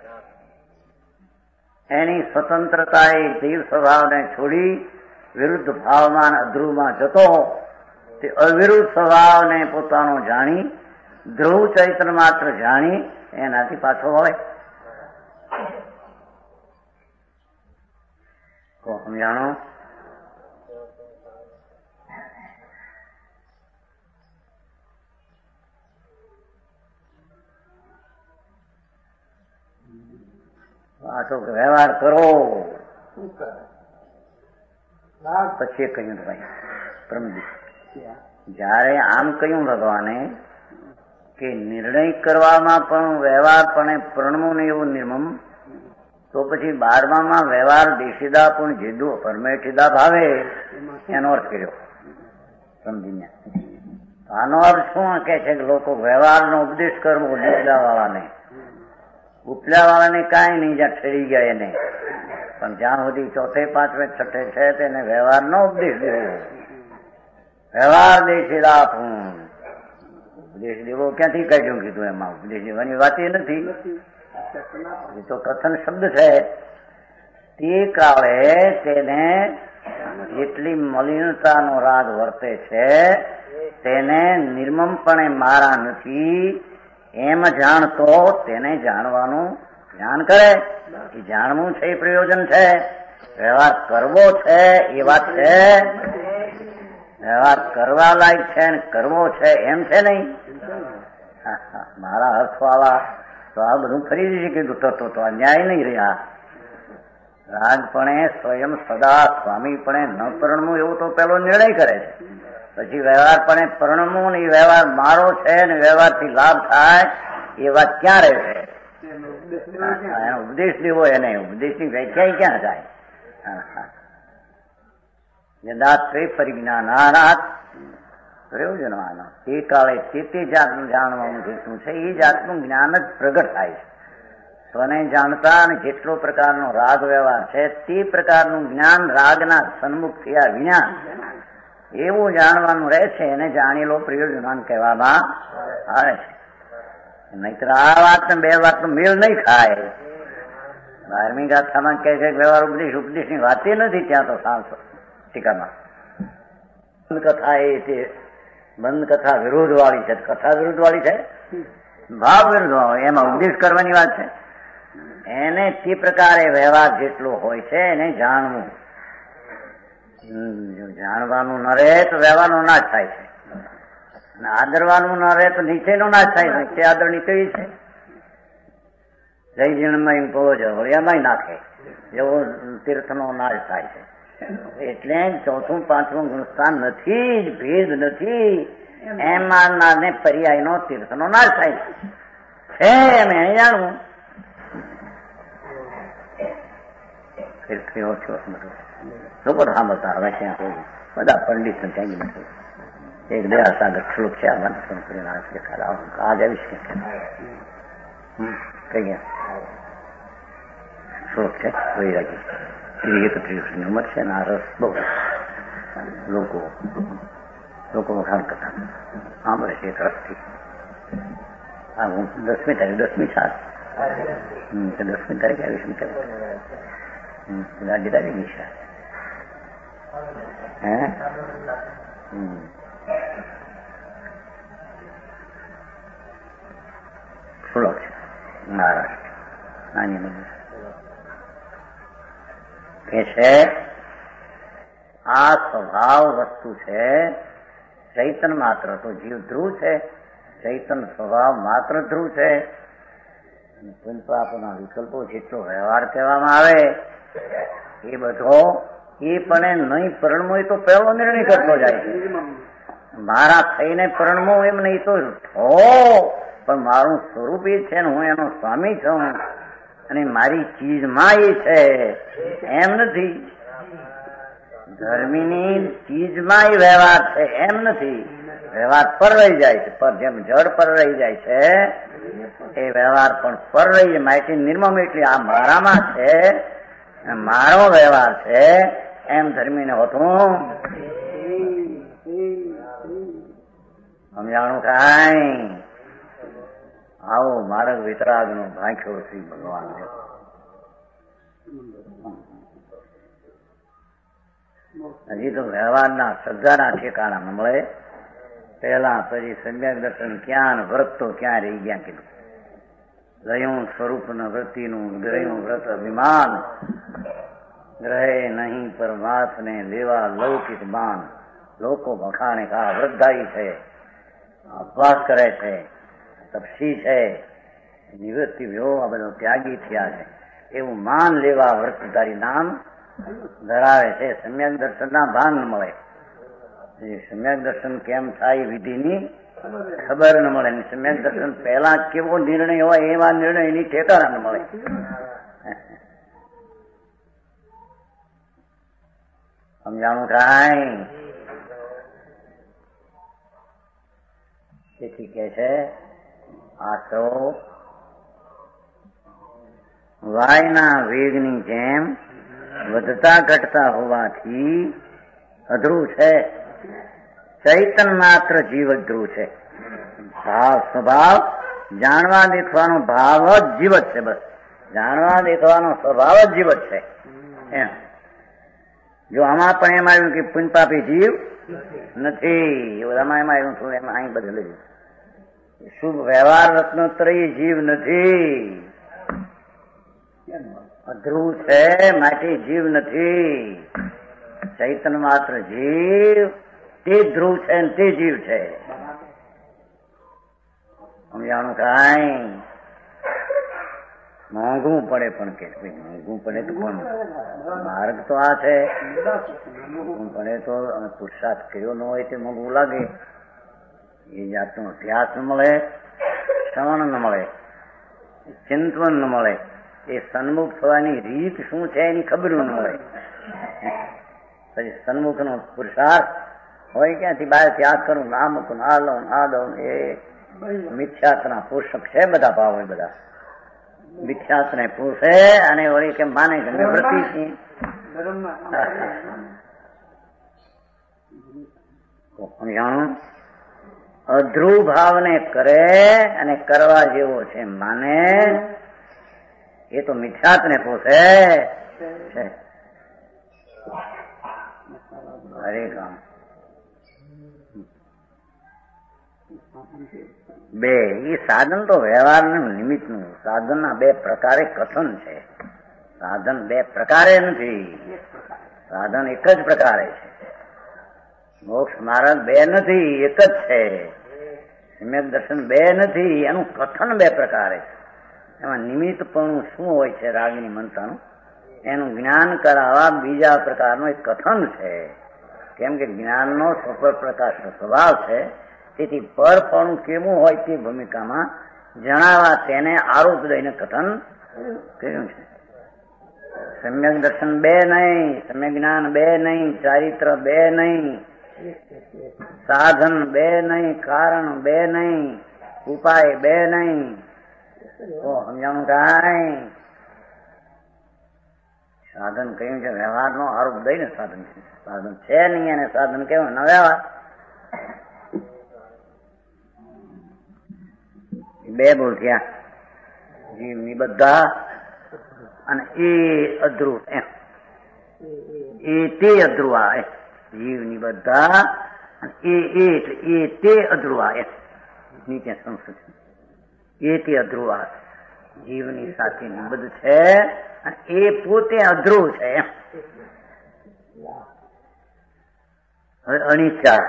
એની સ્વતંત્રતા એ દેવ સ્વભાવને છોડી વિરુદ્ધ ભાવમાં અધ્રુવમાં જતો તે અવિરુદ્ધ સ્વભાવને પોતાનો જાણી ધ્રુવ ચૈતન્ય માત્ર જાણી એનાથી પાછો હોય. જાણો આ તો વ્યવહાર કરો. પછી કહ્યું ભાઈ પ્રમદી જયારે આમ કહ્યું ભગવાને કે નિર્ણય કરવામાં પણ વ્યવહાર પણ પ્રણમો ને એવું નિર્મમ, તો પછી બારમામાં વ્યવહાર દેશીદા પણ જેદુ પરમેઠીદા ભાવે એનો અર્થ કર્યો સમજીને. આનો અર્થ શું કે છે કે લોકો વ્યવહારનો ઉપદેશ કરવો દેશીદા વાળાને, ઉપલા વાળાને કાંઈ નહીં, જ્યાં ઠરી ગયા એને, પણ જ્યાં સુધી ચોથે પાંચમે છઠ્ઠે છે તેને વ્યવહારનો ઉપદેશ દેવો. વ્યવહાર દેશીદા આપવું, ઉપદેશ દેવો ક્યાંથી કાઢ્યું કીધું? એમાં ઉપદેશ દેવાની વાત એ નથી, એ તો કથન શબ્દ છે. તે કાળે તેને જેટલી મલિનતાનો રાગ વર્તે છે તેને નિર્મમપણે મારા નથી એમ જાણતો તેને જાણવાનું જ્ઞાન કરે. એ જાણવું છે એ પ્રયોજન છે. વ્યવહાર કરવો છે એ વાત છે, વ્યવહાર કરવા લાયક છે ને કરવો છે એમ છે નહીં. મારા અર્થવાળા તો આ બધું ખરીદી કીધું તો તો અન્યાય નહીં રહ્યા. રાગપણે સ્વયં સદા સ્વામીપણે ન પરણવું એવું તો પેલો નિર્ણય કરે છે. પછી વ્યવહારપણે પરણવું ને વ્યવહાર મારો છે ને વ્યવહારથી લાભ થાય એ વાત ક્યાં રહે છે? એનો ઉપદેશ દેવો, એને ઉપદેશની વ્યાખ્યા ક્યાં થાય? યદાત્રે પરિજ્ઞાનાનાથ પ્રયોજનવાનો તે કાળે તે તે જાતનું જાણવાનું જેટલું છે એ જાતનું જ્ઞાન જ પ્રગટ થાય છે. સ્વને જાણતા અને જેટલો પ્રકારનો રાગ વ્યવહાર છે તે પ્રકારનું જ્ઞાન રાગના સન્મુખ થયા વિના એવું જાણવાનું રહે છે. એને જાણેલો પ્રયોજનવાન કહેવામાં આવે છે. નહીતર આ વાત બે વાતનો મેળ નહીં ખાય. બારમી ગાથામાં કહે છે વ્યવહાર ઉપદેશ ઉપદેશની વાત એ નથી. ત્યાં તો સાંસો ટીકામાં બંધ કથા એ તે બંધ કથા વિરોધ વાળી છે. કથા વિરુદ્ધ વાળી છે, ભાવ વિરુદ્ધ વાળી, એમાં ઉપદેશ કરવાની વાત છે. એને તે પ્રકારે વ્યવહાર જેટલો હોય છે એને જાણવું. જાણવાનું ન રહે તો વ્યવહારનો નાશ થાય છે, અને આદરવાનું ન રહે તો નીચેનો નાશ થાય છે. તે આદર નીચે છે. જય જીણમાં પવો જળિયામાં નાખે એવો તીર્થનો નાશ થાય છે. એટલે ચોથું પાંચમું ગુણસ્થાન નથી, ભેદ નથી, એમાં ને પર્યાયનો તીર્થનો નાશ થાય છે. એમ એને જાણવું. લોકો સાંભળતા હવે ત્યાં કોઈ બધા પંડિત ત્યાં નથી. એક બે સાગર શ્લોક છે આજ આવીશ કે કઈ ગયા શ્લોક છે વૈરાગી એકત્રીસ ની ઉંમર છે ને આ રસ બહુ લોકો લોકો વખાણ કરતા સાંભળે છે એક રસથી. હા હું દસમી તારીખ દસમી સાત દસમી તારીખે આવીશ કરે રાજ્યદારી નિશા હે શ્લોક છે મહારાષ્ટ્ર નાની મંદિર કે છે આ સ્વભાવ વસ્તુ છે. ચૈતન માત્ર તો જીવ ધ્રુવ છે, ચૈતન સ્વભાવ માત્ર ધ્રુવ છે. આપણા વિકલ્પો જેટલો વ્યવહાર કહેવામાં આવે એ બધો એ પણ નહીં પરણવું એ તો પહેલો નિર્ણય કરતો જાય છે. મારા થઈને પરણવું એમ નહીં તો હો, પણ મારું સ્વરૂપ એ છે ને હું એનો સ્વામી છું અને મારી ચીજમાં એ છે એમ નથી. ધર્મીની ચીજમાં એ વ્યવહાર છે એમ નથી. વ્યવહાર પર રહી જાય છે. પર જેમ જળ પર રહી જાય છે એ વ્યવહાર પણ પર રહી માહિતી નિર્મમ એટલી આ મારામાં છે, મારો વ્યવહાર છે એમ ધર્મીને હોતું સમજાણું કાંઈ. આવો માર્ગ વિતરાગ નો ભાંખ્યો શ્રી ભગવાન. હજી તો વ્યવહારના શ્રદ્ધાના ઠેકાણા ન મળે. પહેલા પછી સમ્યક દર્શન ક્યાં વ્રત તો ક્યાં રહી ગયા કીધું. રહ્યું સ્વરૂપ ન વૃત્તિનું ગ્રહ્યું વ્રત અભિમાન, ગ્રહે નહીં પરમાર્થ ને લેવા લૌકિક માન. લોકો વખાણે કા વૃદ્ધાઈ છે, અપવાસ કરે છે, તપસી છે, નિવૃત્તિ વ્યો આ બધો ત્યાગી થયા છે એવું માન લેવા વ્રતધારી નામ ધરાવે છે. સમ્યક દર્શન ના ભાન ન મળે. સમ્યક દર્શન કેમ થાય વિધિની ખબર ન મળે. સમ્યક દર્શન પહેલા કેવો નિર્ણય હોય એવા નિર્ણય એની ઠેકાણા ન મળે. સમજાણું કાંઈ. તેથી કે છે આ તો વાયના વેગની જેમ વધતા ઘટતા હોવાથી અધરું છે. ચૈતન માત્ર જીવ જ ધ્રુવ છે. ભાવ સ્વભાવ જાણવા દેખવાનો ભાવ જ જીવ જ છે. બસ જાણવા દેખવાનો સ્વભાવ જ જીવ જ છે. એમ જો આમાં પણ એમ આવ્યું કે પુંજપાપી જીવ નથી, આમાં એમાં આવ્યું થોડું એમાં અહીં બદલે શુભ વ્યવહાર રત્નોત્તરી જીવ નથી, અધ્રુવ છે માટે જીવ નથી. ચૈતન માત્ર જીવ તે ધ્રુવ છે ને તે જીવ છે. સમજાણું કાંઈ. મોંઘું પડે પણ કે મોંઘું પડે તો કોણ માર્ગ તો આ છે. મોંઘું પડે તો પુરુષાર્થ કર્યો ન હોય તે મોંઘું લાગે. એ જાતનો અભ્યાસ ન મળે, શ્રવણ ન મળે, ચિંતન ન મળે, એ સન્મુખ થવાની રીત શું છે એની ખબર ન મળે. પછી સન્મુખ નો પુરુષાર્થ હોય ક્યાંથી બહાર ત્યાગ કરું, ના મૂકું, ના લઉં, ના દઉં, એ મિથ્યાત્વના પોષક છે. બધા ભાવ હોય બધા મિથ્યાત્વ ને પૂછે અને વળી કે માને કે મેં વ્રતિ છીએ. જાણું અધ્રુવ ભાવને કરે અને કરવા જેવો છે માને એ તો મિથ્યાત્વને પોષે છે. હરે કામ બે એ સાધન તો વ્યવહારનું નિમિત્તનું સાધનના બે પ્રકારે કથન છે. સાધન બે પ્રકારે નથી, સાધન એક જ પ્રકારે છે. મોક્ષ માર્ગ બે નથી, એક જ છે. સમ્યક દર્શન બે નથી, એનું કથન બે પ્રકારે છે. એમાં નિમિત્તપણું શું હોય છે રાગની મનતાનું એનું જ્ઞાન કરાવવા બીજા પ્રકારનું એક કથન છે. કેમ કે જ્ઞાનનો સ્વપર પ્રકાશનો સ્વભાવ છે. તેથી પરપણું કેવું હોય તે ભૂમિકામાં જણાવવા તેને આરોપ દઈને કથન કર્યું છે. સમ્યક દર્શન બે નહીં, સમ્યક જ્ઞાન બે નહીં, ચારિત્ર બે નહીં, સાધન બે નહીં, કારણ બે નહીં, ઉપાય બે નહીં. તો સમજાણું કાંઈ. સાધન કહ્યું છે વ્યવહારનો આરોપ દઈને સાધન છે. સાધન છે નહીં અને સાધન કેવું ન વ્યવહાર. બે બોલ થયા જીવની બધા અને એ અધ્રુવ એમ એ તે અધ્રુવા એમ જીવની બધા એ એ એ તે અધ્રુવા એમ નીચે સંસ્કૃત એ તે અધ્રુવા જીવની સાથે નિબદ્ધ છે અને એ પોતે અધ્રુવ છે એમ. હવે અનિચ્છા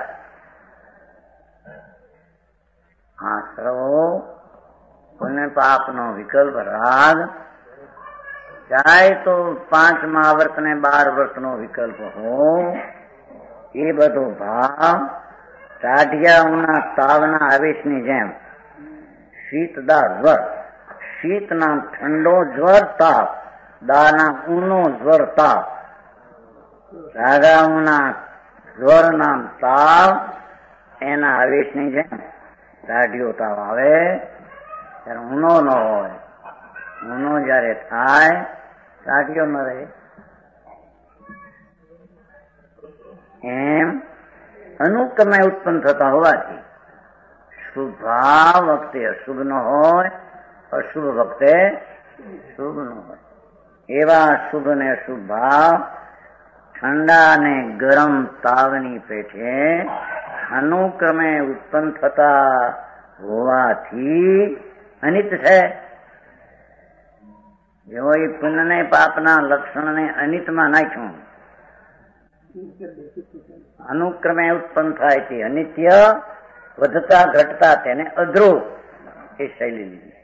આશ્રવો પુણ્ય પાપ નો વિકલ્પ રાગ ચાહે તો પાંચમા વર્ત ને બાર વર્ત નો વિકલ્પ હો એ બધો ભાવ ટાઢિયાઓના તાવના આવેશની જેમ શીતદા જ્વર, શીત નામ ઠંડો જ્વર તાપ, દા નામ ઊનો જ્વર તાપ, રાગાઓના જ્વર નામ તાવ એના આવેશની જેમ દાઢીઓ તાવ આવે ત્યારે ઊનો ન હોય. ઊનો જયારે થાય દાઢીઓ ન રહે. એમ અનુક્રમે ઉત્પન્ન થતા હોવાથી શુભાવ વખતે અશુભ ન હોય, અશુભ વખતે શુભ ન હોય. એવા શુભ ને અશુભ ભાવ ઠંડા અને ગરમ તાવની પેઠે અનુક્રમે ઉત્પન્ન થતા હોવાથી અનિત છે. જેવો એ પુણ્યને પાપના લક્ષણને અનિતમાં નાખ્યું, અનુક્રમે ઉત્પન્ન થાય તે અનિત્ય, વધતા ઘટતા તેને અધ્રુવ એ શૈલી લીધી.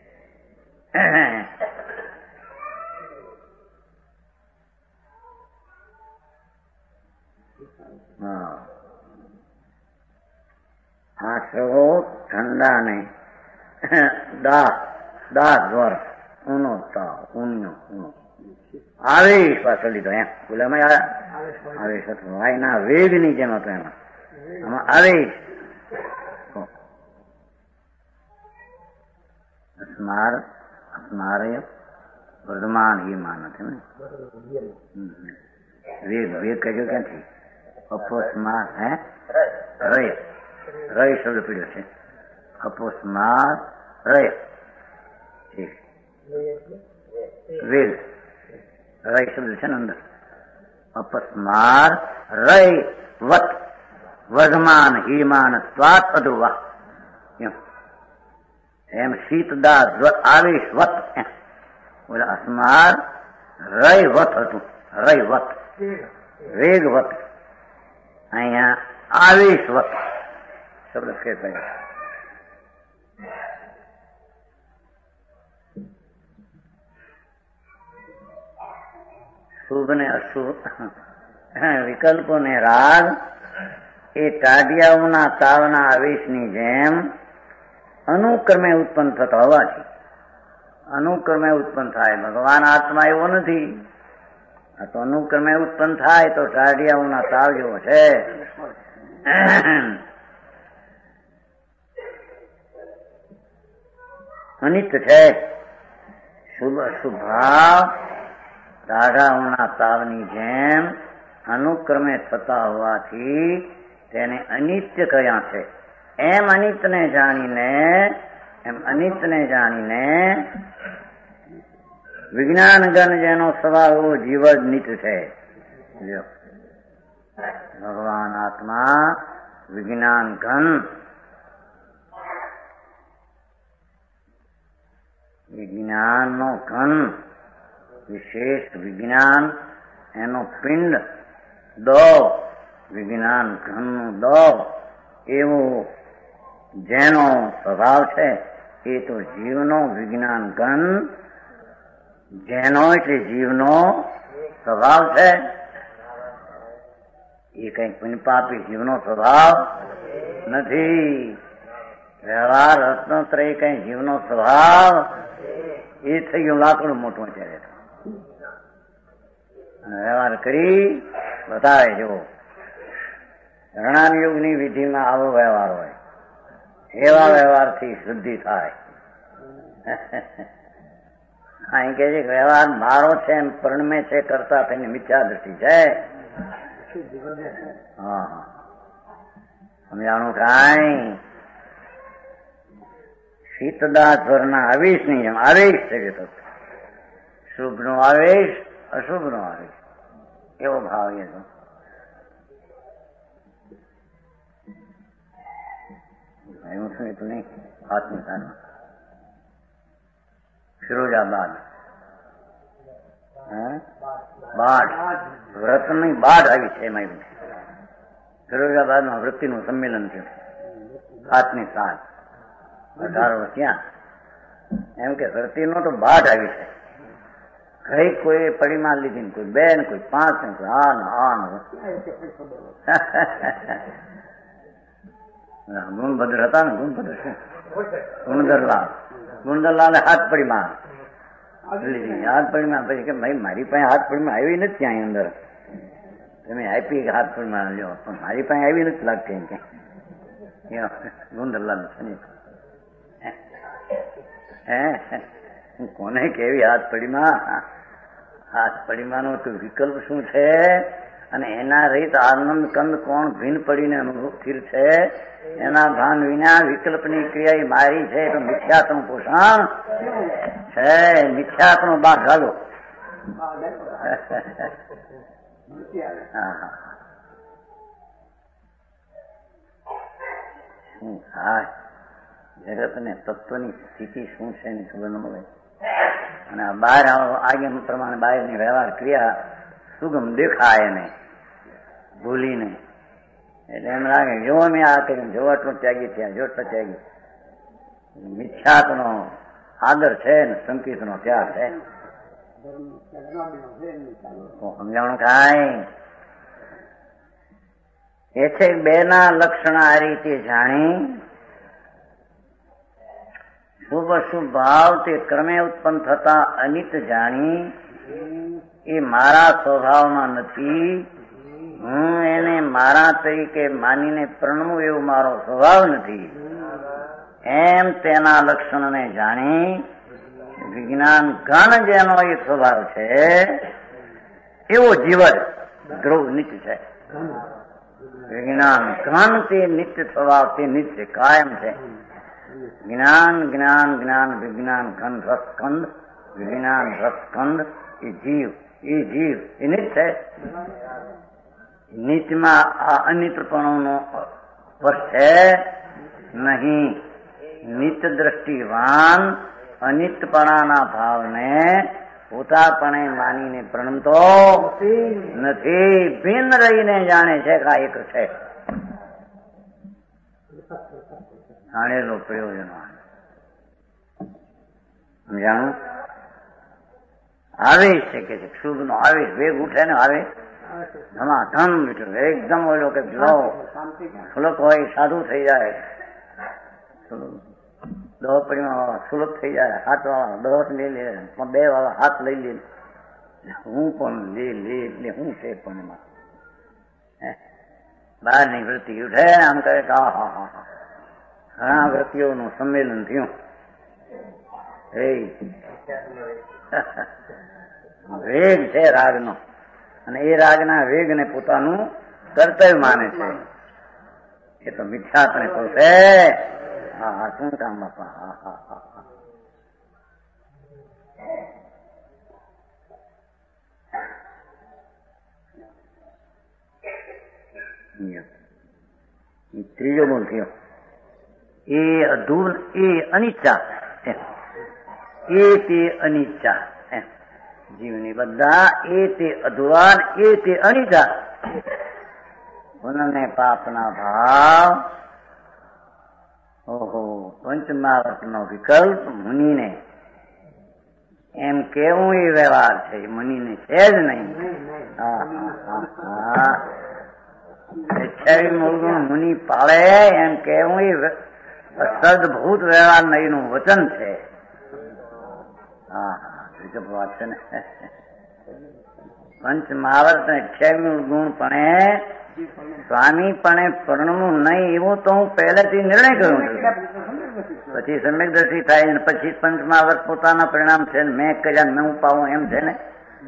આશ્રવો ઠંડા ને દાહ દાહ જ્વર ઊનો તાવ ઊનો ઊનો આવેશ પાછળ લીધો. એમ બોલામાં આવેશ હતો વાયના વેગ ની જેમ હતો. એમાં આમાં આવેશ સ્માર સ્મારય વર્ધમાન એ માન છે ને. વેગ વેગ કહેજો ક્યાંથી? અપો સ્માર હે રય રય શબ્દ પીડ્યો છે. અપો સ્માર રય ઠીક વેગ રય શબ્દ છે ને અંદર. અપસ્માર રય વત વર્ધમાન હીમાન સ્વાત અધુવા એમ શીતદા આવેશ વત બોલે અસ્માર રય વત હતું. રય વત વેગ વત અહીંયા આવેશ વત શબ્દ ફેર કર્યો. શુભ ને અશુભ વિકલ્પો ને રાગ એ ટાઢિયાઓના તાવના આવેશની જેમ અનુક્રમે ઉત્પન્ન થતા હોવાથી અનુક્રમે ઉત્પન્ન થાય. ભગવાન આત્મા એવો નથી. આ તો અનુક્રમે ઉત્પન્ન થાય તો ટાઢિયાઓના તાવ જેવો છે. અનિત છે. શુભ અશુભ ભાવ ટાઢાઓના તાવની જેમ અનુક્રમે થતા હોવાથી તેને અનિત્ય કહ્યા છે. એમ અનિતને જાણીને એમ અનિતને જાણીને વિજ્ઞાન ગણ જેનો સ્વભાવ એવો જીવ જ નિત છે. ભગવાન આત્મા વિજ્ઞાન ઘન વિજ્ઞાનનો ઘન વિશેષ વિજ્ઞાન એનો પિંડ દો વિજ્ઞાન ઘનનું દો એવો જેનો સ્વભાવ છે એ તો જીવનો વિજ્ઞાન ઘન જેનો એટલે જીવનો સ્વભાવ છે. એ કઈ પુણ્યપાપી જીવનો સ્વભાવ નથી. વ્યવહાર રત્નોત્રય કઈ જીવનો સ્વભાવ એ થઈ ગયું લાકડું મોટું અત્યારે. વ્યવહાર કરી બતાવે જેવો રણાન યુગની વિધિમાં આવો વ્યવહાર હોય એવા વ્યવહારથી શુદ્ધિ થાય. અહીં કે છે વ્યવહાર મારો છે એમ પરણમે છે કરતા તેની મિથ્યા દ્રષ્ટિ છે. હા સમજાણું કાંઈ શીતદા સ્વરના આવેશ ની જેમ આવેશ છે. તો શુભ નો આવેશ અશુભ નો આવેશ એવો ભાવ એ તો. એવું શું એટલું નહીં. આત્મસારમાં ફિરોજાબાદ બાઢ વ્રતની બાઢ આવી છે. એમાં એવું ફિરોજાબાદમાં વૃત્તિનું સંમેલન થયું. હાથની સાત અઢાર વર્ષ ત્યાં એમ કે ધરતીનો તો બાઢ આવી છે. કઈ કોઈ પરિમાણ લીધી ને કોઈ બે ને કોઈ પાંચ ને કોઈ આ ને આ ને ગુણભદ્ર હતા ને ગુણભદ્ર શું ગુણધરલાલ ગુણધરલાલે હાથ પરિમાણ લીધી. હાથ પરિમાણ પછી કે ભાઈ મારી પાસે હાથ પરિમાણ આવી નથી ત્યાં અંદર તમે આપી હાથ પરિમાણ લ્યો પણ મારી પાસે આવી નથી લાગતી એમ કે ગુંદરલાલ હે કોને કેવી હાથ પડીમાં હાથ પડીમાંનો તો વિકલ્પ શું છે અને એના રહિત આનંદ કંદ કોણ ભીન પડીને અનુભવ સ્થિર છે એના ભાન વિના વિકલ્પની ક્રિયા મારી છે તો મિથ્યાત્વનું પોષણ છે. મિથ્યાત્વનો બાદ ઘાલો હા જગત ને તત્વની સ્થિતિ શું છે એની ખબર ન મળે અને આ બહાર આજ્ઞા પ્રમાણે બહારની વ્યવહાર ક્રિયા સુગમ દેખાય એને ભૂલીને એટલે એમ લાગે જો મેં આ કર્યું જો આટલું ત્યાગી થયા જો એટલો ત્યાગી. મિથ્યાત્વનો આદર છે ને સંકેતનો ત્યાગ છે. સમજાણું કાંઈ એ છે બે ના લક્ષણ આ રીતે જાણી શુભ અશુભ ભાવ તે ક્રમે ઉત્પન્ન થતા અનિત જાણી એ મારા સ્વભાવમાં નથી, હું એને મારા તરીકે માનીને પ્રણવું એવું મારો સ્વભાવ નથી એમ તેના લક્ષણને જાણી વિજ્ઞાન ઘન જેનો એ સ્વભાવ છે એવો જીવ જ ધ્રુવ નિત્ય છે. વિજ્ઞાન ઘન તે નિત્ય સ્વભાવ તે નિત્ય કાયમ છે. જ્ઞાન જ્ઞાન જ્ઞાન વિજ્ઞાન ઘન રસસ્કંદ વિજ્ઞાન રસસ્કંદ એ જીવ એ જીવ એ નિત્ય છે. નિત્યમાં આ અનિત્યપણુનો સ્પર્શ છે નહીં. નિત્ય દ્રષ્ટિવાન અનિત્યપણાના ભાવને પોતાપણે માનીને પ્રણમતો નથી, ભિન્ન રહીને જાણે છે કે આ એક છે. જાણેલો પ્રયોજન સમજાણું. આવેશ છે કે શુભ નો આવેશ વેગ ઉઠે ને આવે ધમાધમ મીઠું એકદમ ઓલો કે જાઓ સુલભ હોય સાધુ થઈ જાય, દહ પડીમાં વાળા સુલભ થઈ જાય, હાથ વાળા દહ લઈ લે, બે વાળા હાથ લઈ લે, હું પણ લે લે એટલે હું છે પણ એમાં બહારની વૃત્તિ ઉઠે આમ કહે કે હા હા હા હા ઘણા વૃત્તિઓનું સંમેલન થયું. વેગ છે રાગનો અને એ રાગના વેગને પોતાનું કર્તવ્ય માને છે. એ તો મિથ્યાત્વને પોષે. હા હા શું કામ બાપા. હા હા હા હા ત્રીજો ગુણ થયો એ અધૂર એ અનિચ્છા એ તે અનિચ્છા જીવની બધા એ તે અધુવાન એ તે અનિચ્છા પુનઃને પાપના ભાવ. ઓહો પંચમાવર્ત નો વિકલ્પ મુનિને એમ કેવું એ વ્યવહાર છે મુનિને છે જ નહીં. હા હા હા મૂળગુણ મુનિ પાળે એમ કેવું એ સદભૂત વ્યવહાર નહીં નું વચન છે. હા વિકલ્પ વાત છે ને. પંચમાવર્ત ને અઠ્યાવીસ ગુણ પણ સ્વામી પણ પરણવું નહીં એવું તો હું પહેલેથી નિર્ણય કર્યો છું. પછી સમ્યક દ્રષ્ટિ થાય ને પછી પંચમાવર્ત પોતાના પરિણામ છે ને મેં કર્યા મેં હું પાવું એમ છે ને.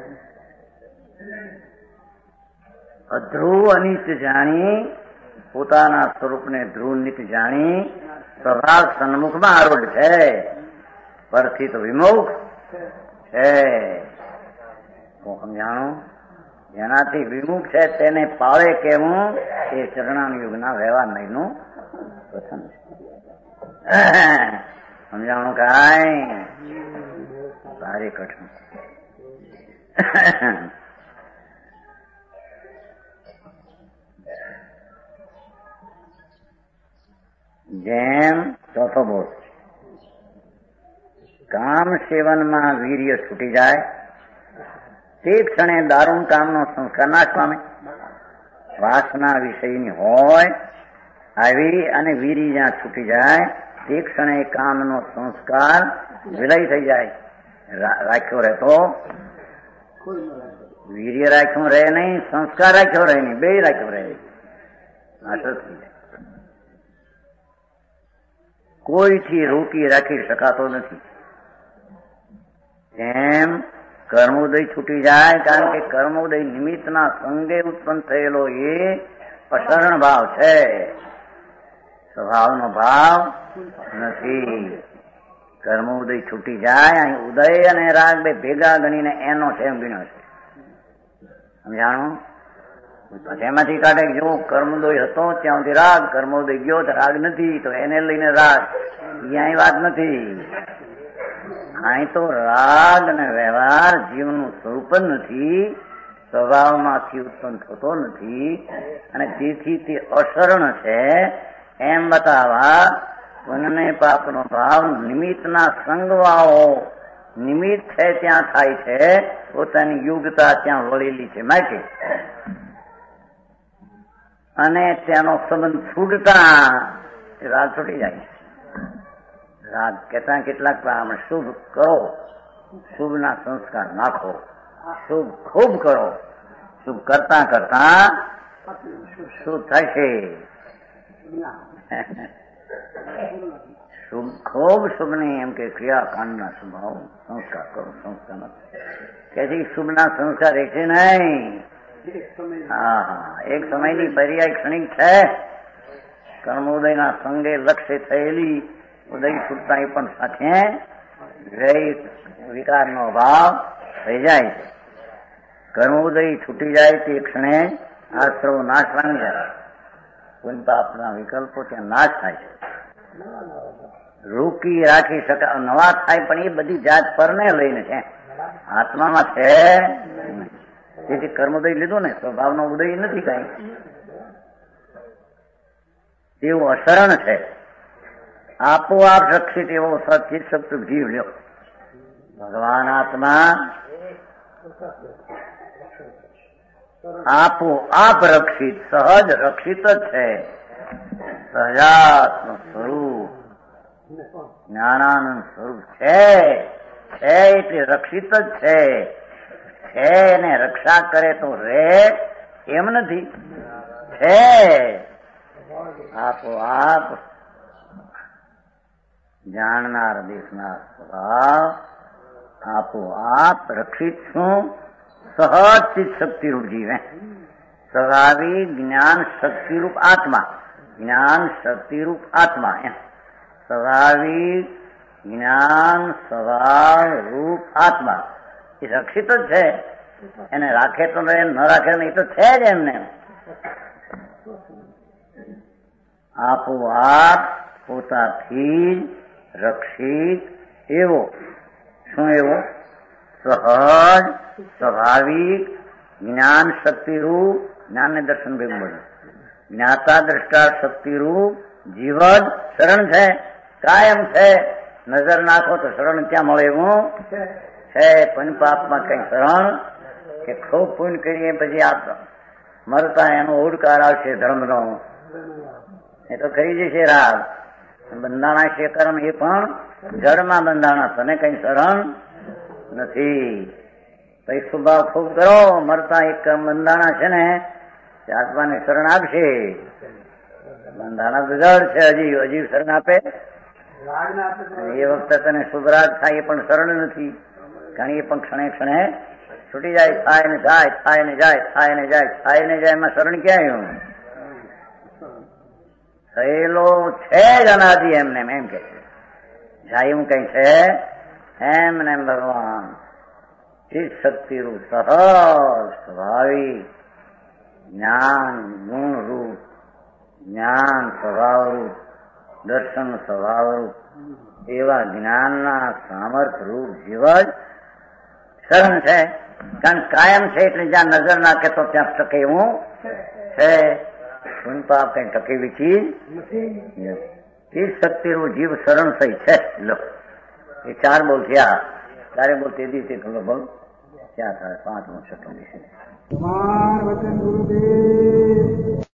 અધ્રુવ અનિત્ય જાણી પોતાના સ્વરૂપને ધ્રુવ નિત્ય જાણી સ્વભાવ સન્મુખમાં આરૂઢ છે, પરથી તો વિમુખ છે. હું સમજાણું જેનાથી વિમુખ છે તેને પાળે કેવું એ ચરણાન યુગના વ્યવહાર નહીંનું પ્રથમ છે. સમજાણું કાંઈ ભારે કઠણ. જેમ ચોથો બોધ કામ સેવનમાં વીર્ય છૂટી જાય તે ક્ષણે દારૂણ કામનો સંસ્કાર નાશ પામે. વાસના વિષયની હોય આવી અને વીર્ય જ્યાં છૂટી જાય તે ક્ષણે કામનો સંસ્કાર વિલય થઈ જાય. રાખ્યો રહેતો વીર્ય રાખ્યું રહે નહીં, સંસ્કાર રાખ્યો રહે નહીં, બે રાખ્યો રહે નાશ થઈ જાય. કોઈથી રોકી રાખી શકાતો નથી. એમ કર્મોદય છૂટી જાય, કારણ કે કર્મોદય નિમિત્તના સંગે ઉત્પન્ન થયેલો એ અશરણ ભાવ છે, સ્વભાવનો ભાવ નથી. કર્મોદય છૂટી જાય, અહીં ઉદય અને રાગ બે ભેગા ગણીને એનો છે એમ ગણ્યો છે. સમજાણું? એમાંથી કાઢે જો કર્મોદય હતો ત્યાં સુધી રાગ, કર્મોદય ગયો તો રાગ નથી, તો એને લઈને રાગ. અહીં વાત નથી. અહીં તો રાગ અને વ્યવહાર જીવનું સ્વરૂપ જ નથી, સ્વભાવમાંથી ઉત્પન્ન થતો નથી, અને તેથી તે અશરણ છે એમ બતાવવા પુણ્ય પાપનો ભાવ નિમિત્તના સંગવાઓ નિમિત્ત છે ત્યાં થાય છે, પોતાની યોગ્યતા ત્યાં વળેલી છે માટે, અને તેનો સંબંધ છૂટતા રાગ છૂટી જાય. રાગ કહેતા કેટલાક શુભ કરો, શુભના સંસ્કાર નાખો, શુભ ખૂબ કરો, શુભ કરતા કરતા શું થશે? શુભ ખૂબ શુભ નહીં, એમ કે ક્રિયાકાંડના સ્વભાવ સંસ્કાર કરો, સંસ્કાર નથી કે શુભના સંસ્કાર એક છે નહીં. હા હા, એક સમયની પર્યાય ક્ષણિક છે. કર્મોદયના સંગે લક્ષ્ય થયેલી ઉદય છૂટતા એ પણ સાથે વિકારનો ભાવ થઈ જાય છે. કર્મોદય છૂટી જાય તે ક્ષણે આશ્રવ નાશ પામી જાય, પુણ્ય પાપના વિકલ્પો ત્યાં નાશ થાય છે. રોકી રાખી શકાય, નવા થાય પણ એ બધી જાત પરને લઈને છે, આત્મામાં છે. તેથી કર્મોદય લીધું ને, સ્વભાવનો ઉદય નથી કઈ, એવું અશરણ છે. આપોઆપ રક્ષિત એવો સચિત શબ્દ જીવ લ્યો. ભગવાન આત્મા આપોઆપ રક્ષિત, સહજ રક્ષિત જ છે. સહજાત્મ સ્વરૂપ જ્ઞાનાનંદ સ્વરૂપ છે, છે એટલે રક્ષિત જ છે. છે એને રક્ષા કરે તો રે એમ નથી, છે આપોઆપ જાણનાર દેખનાર સ્વભાવ આપોઆપ રક્ષિત શું? સહજ ચિત્ત શક્તિરૂપ જીવે, સ્વાભાવિક જ્ઞાન શક્તિરૂપ આત્મા, જ્ઞાન શક્તિરૂપ આત્મા, એમ સ્વાભાવિક જ્ઞાન સ્વભાવ રૂપ આત્મા એ રક્ષિત જ છે. એને રાખે તો ન રાખે ને, એ તો છે જ એમને. આપોઆપ પોતાથી રક્ષિત એવો, શું એવો? સહજ સ્વાભાવિક જ્ઞાન શક્તિરૂપ, જ્ઞાન ને દર્શન ભેગું મળે, જ્ઞાતા દ્રષ્ટા શક્તિરૂપ જીવન શરણ છે, કાયમ છે. નજર નાખો તો શરણ ક્યાં મળે એવું છે? પુણ્ય પાપમાં કઈ શરણ કે ખૂબ પુણ્ય કરીએ પછી આપ મરતા એનો ઓડકાર આવશે ધર્મનો, એ તો કરી જશે રાગ. બંધાણા છે કર્મ, એ પણ જળમાં બંધાણા, તને કઈ શરણ નથી. પછી સ્વભાવ ખૂબ કરો, મરતા એક બંધાણા છે ને આત્માને શરણ આપશે. બંધાણા તો જળ છે, હજી હજી શરણ આપે એ વખતે તને શુભરાગ થાય એ પણ શરણ નથી, કારણ એ પણ ક્ષણે ક્ષણે છૂટી જાય. થાય ને જાય, થાય ને જાય, થાય ને જાય, થાય ને જાય, એમાં શરણ ક્યાં આવ્યું? થયેલો છે જ અનાદિ એમને એમ કે છે. જાય એવું કઈ છે એમ ને એમ ભગવાન ચિત્ત શક્તિરૂપ સહજ સ્વાભાવિક જ્ઞાન ગુણ રૂપ, જ્ઞાન સ્વભાવરૂપ, દર્શન સ્વભાવરૂપ એવા જ્ઞાનના સામર્થ્ય રૂપ જીવ જ શરણ છે. કારણ કાયમ છે એટલે જ્યાં નજર નાખે તો ત્યાં ટકે એવું છે. પુણ્ય પાપ કઈ ટકેવી ચીજ નથી. ચીજ શક્તિનું જીવ શરણ સહી છે. લો એ ચાર બોલ થયા, ચારે બોલ તે દિવસે બોલ ક્યાં થાય? પાંચમો છઠ્ઠો વિશે.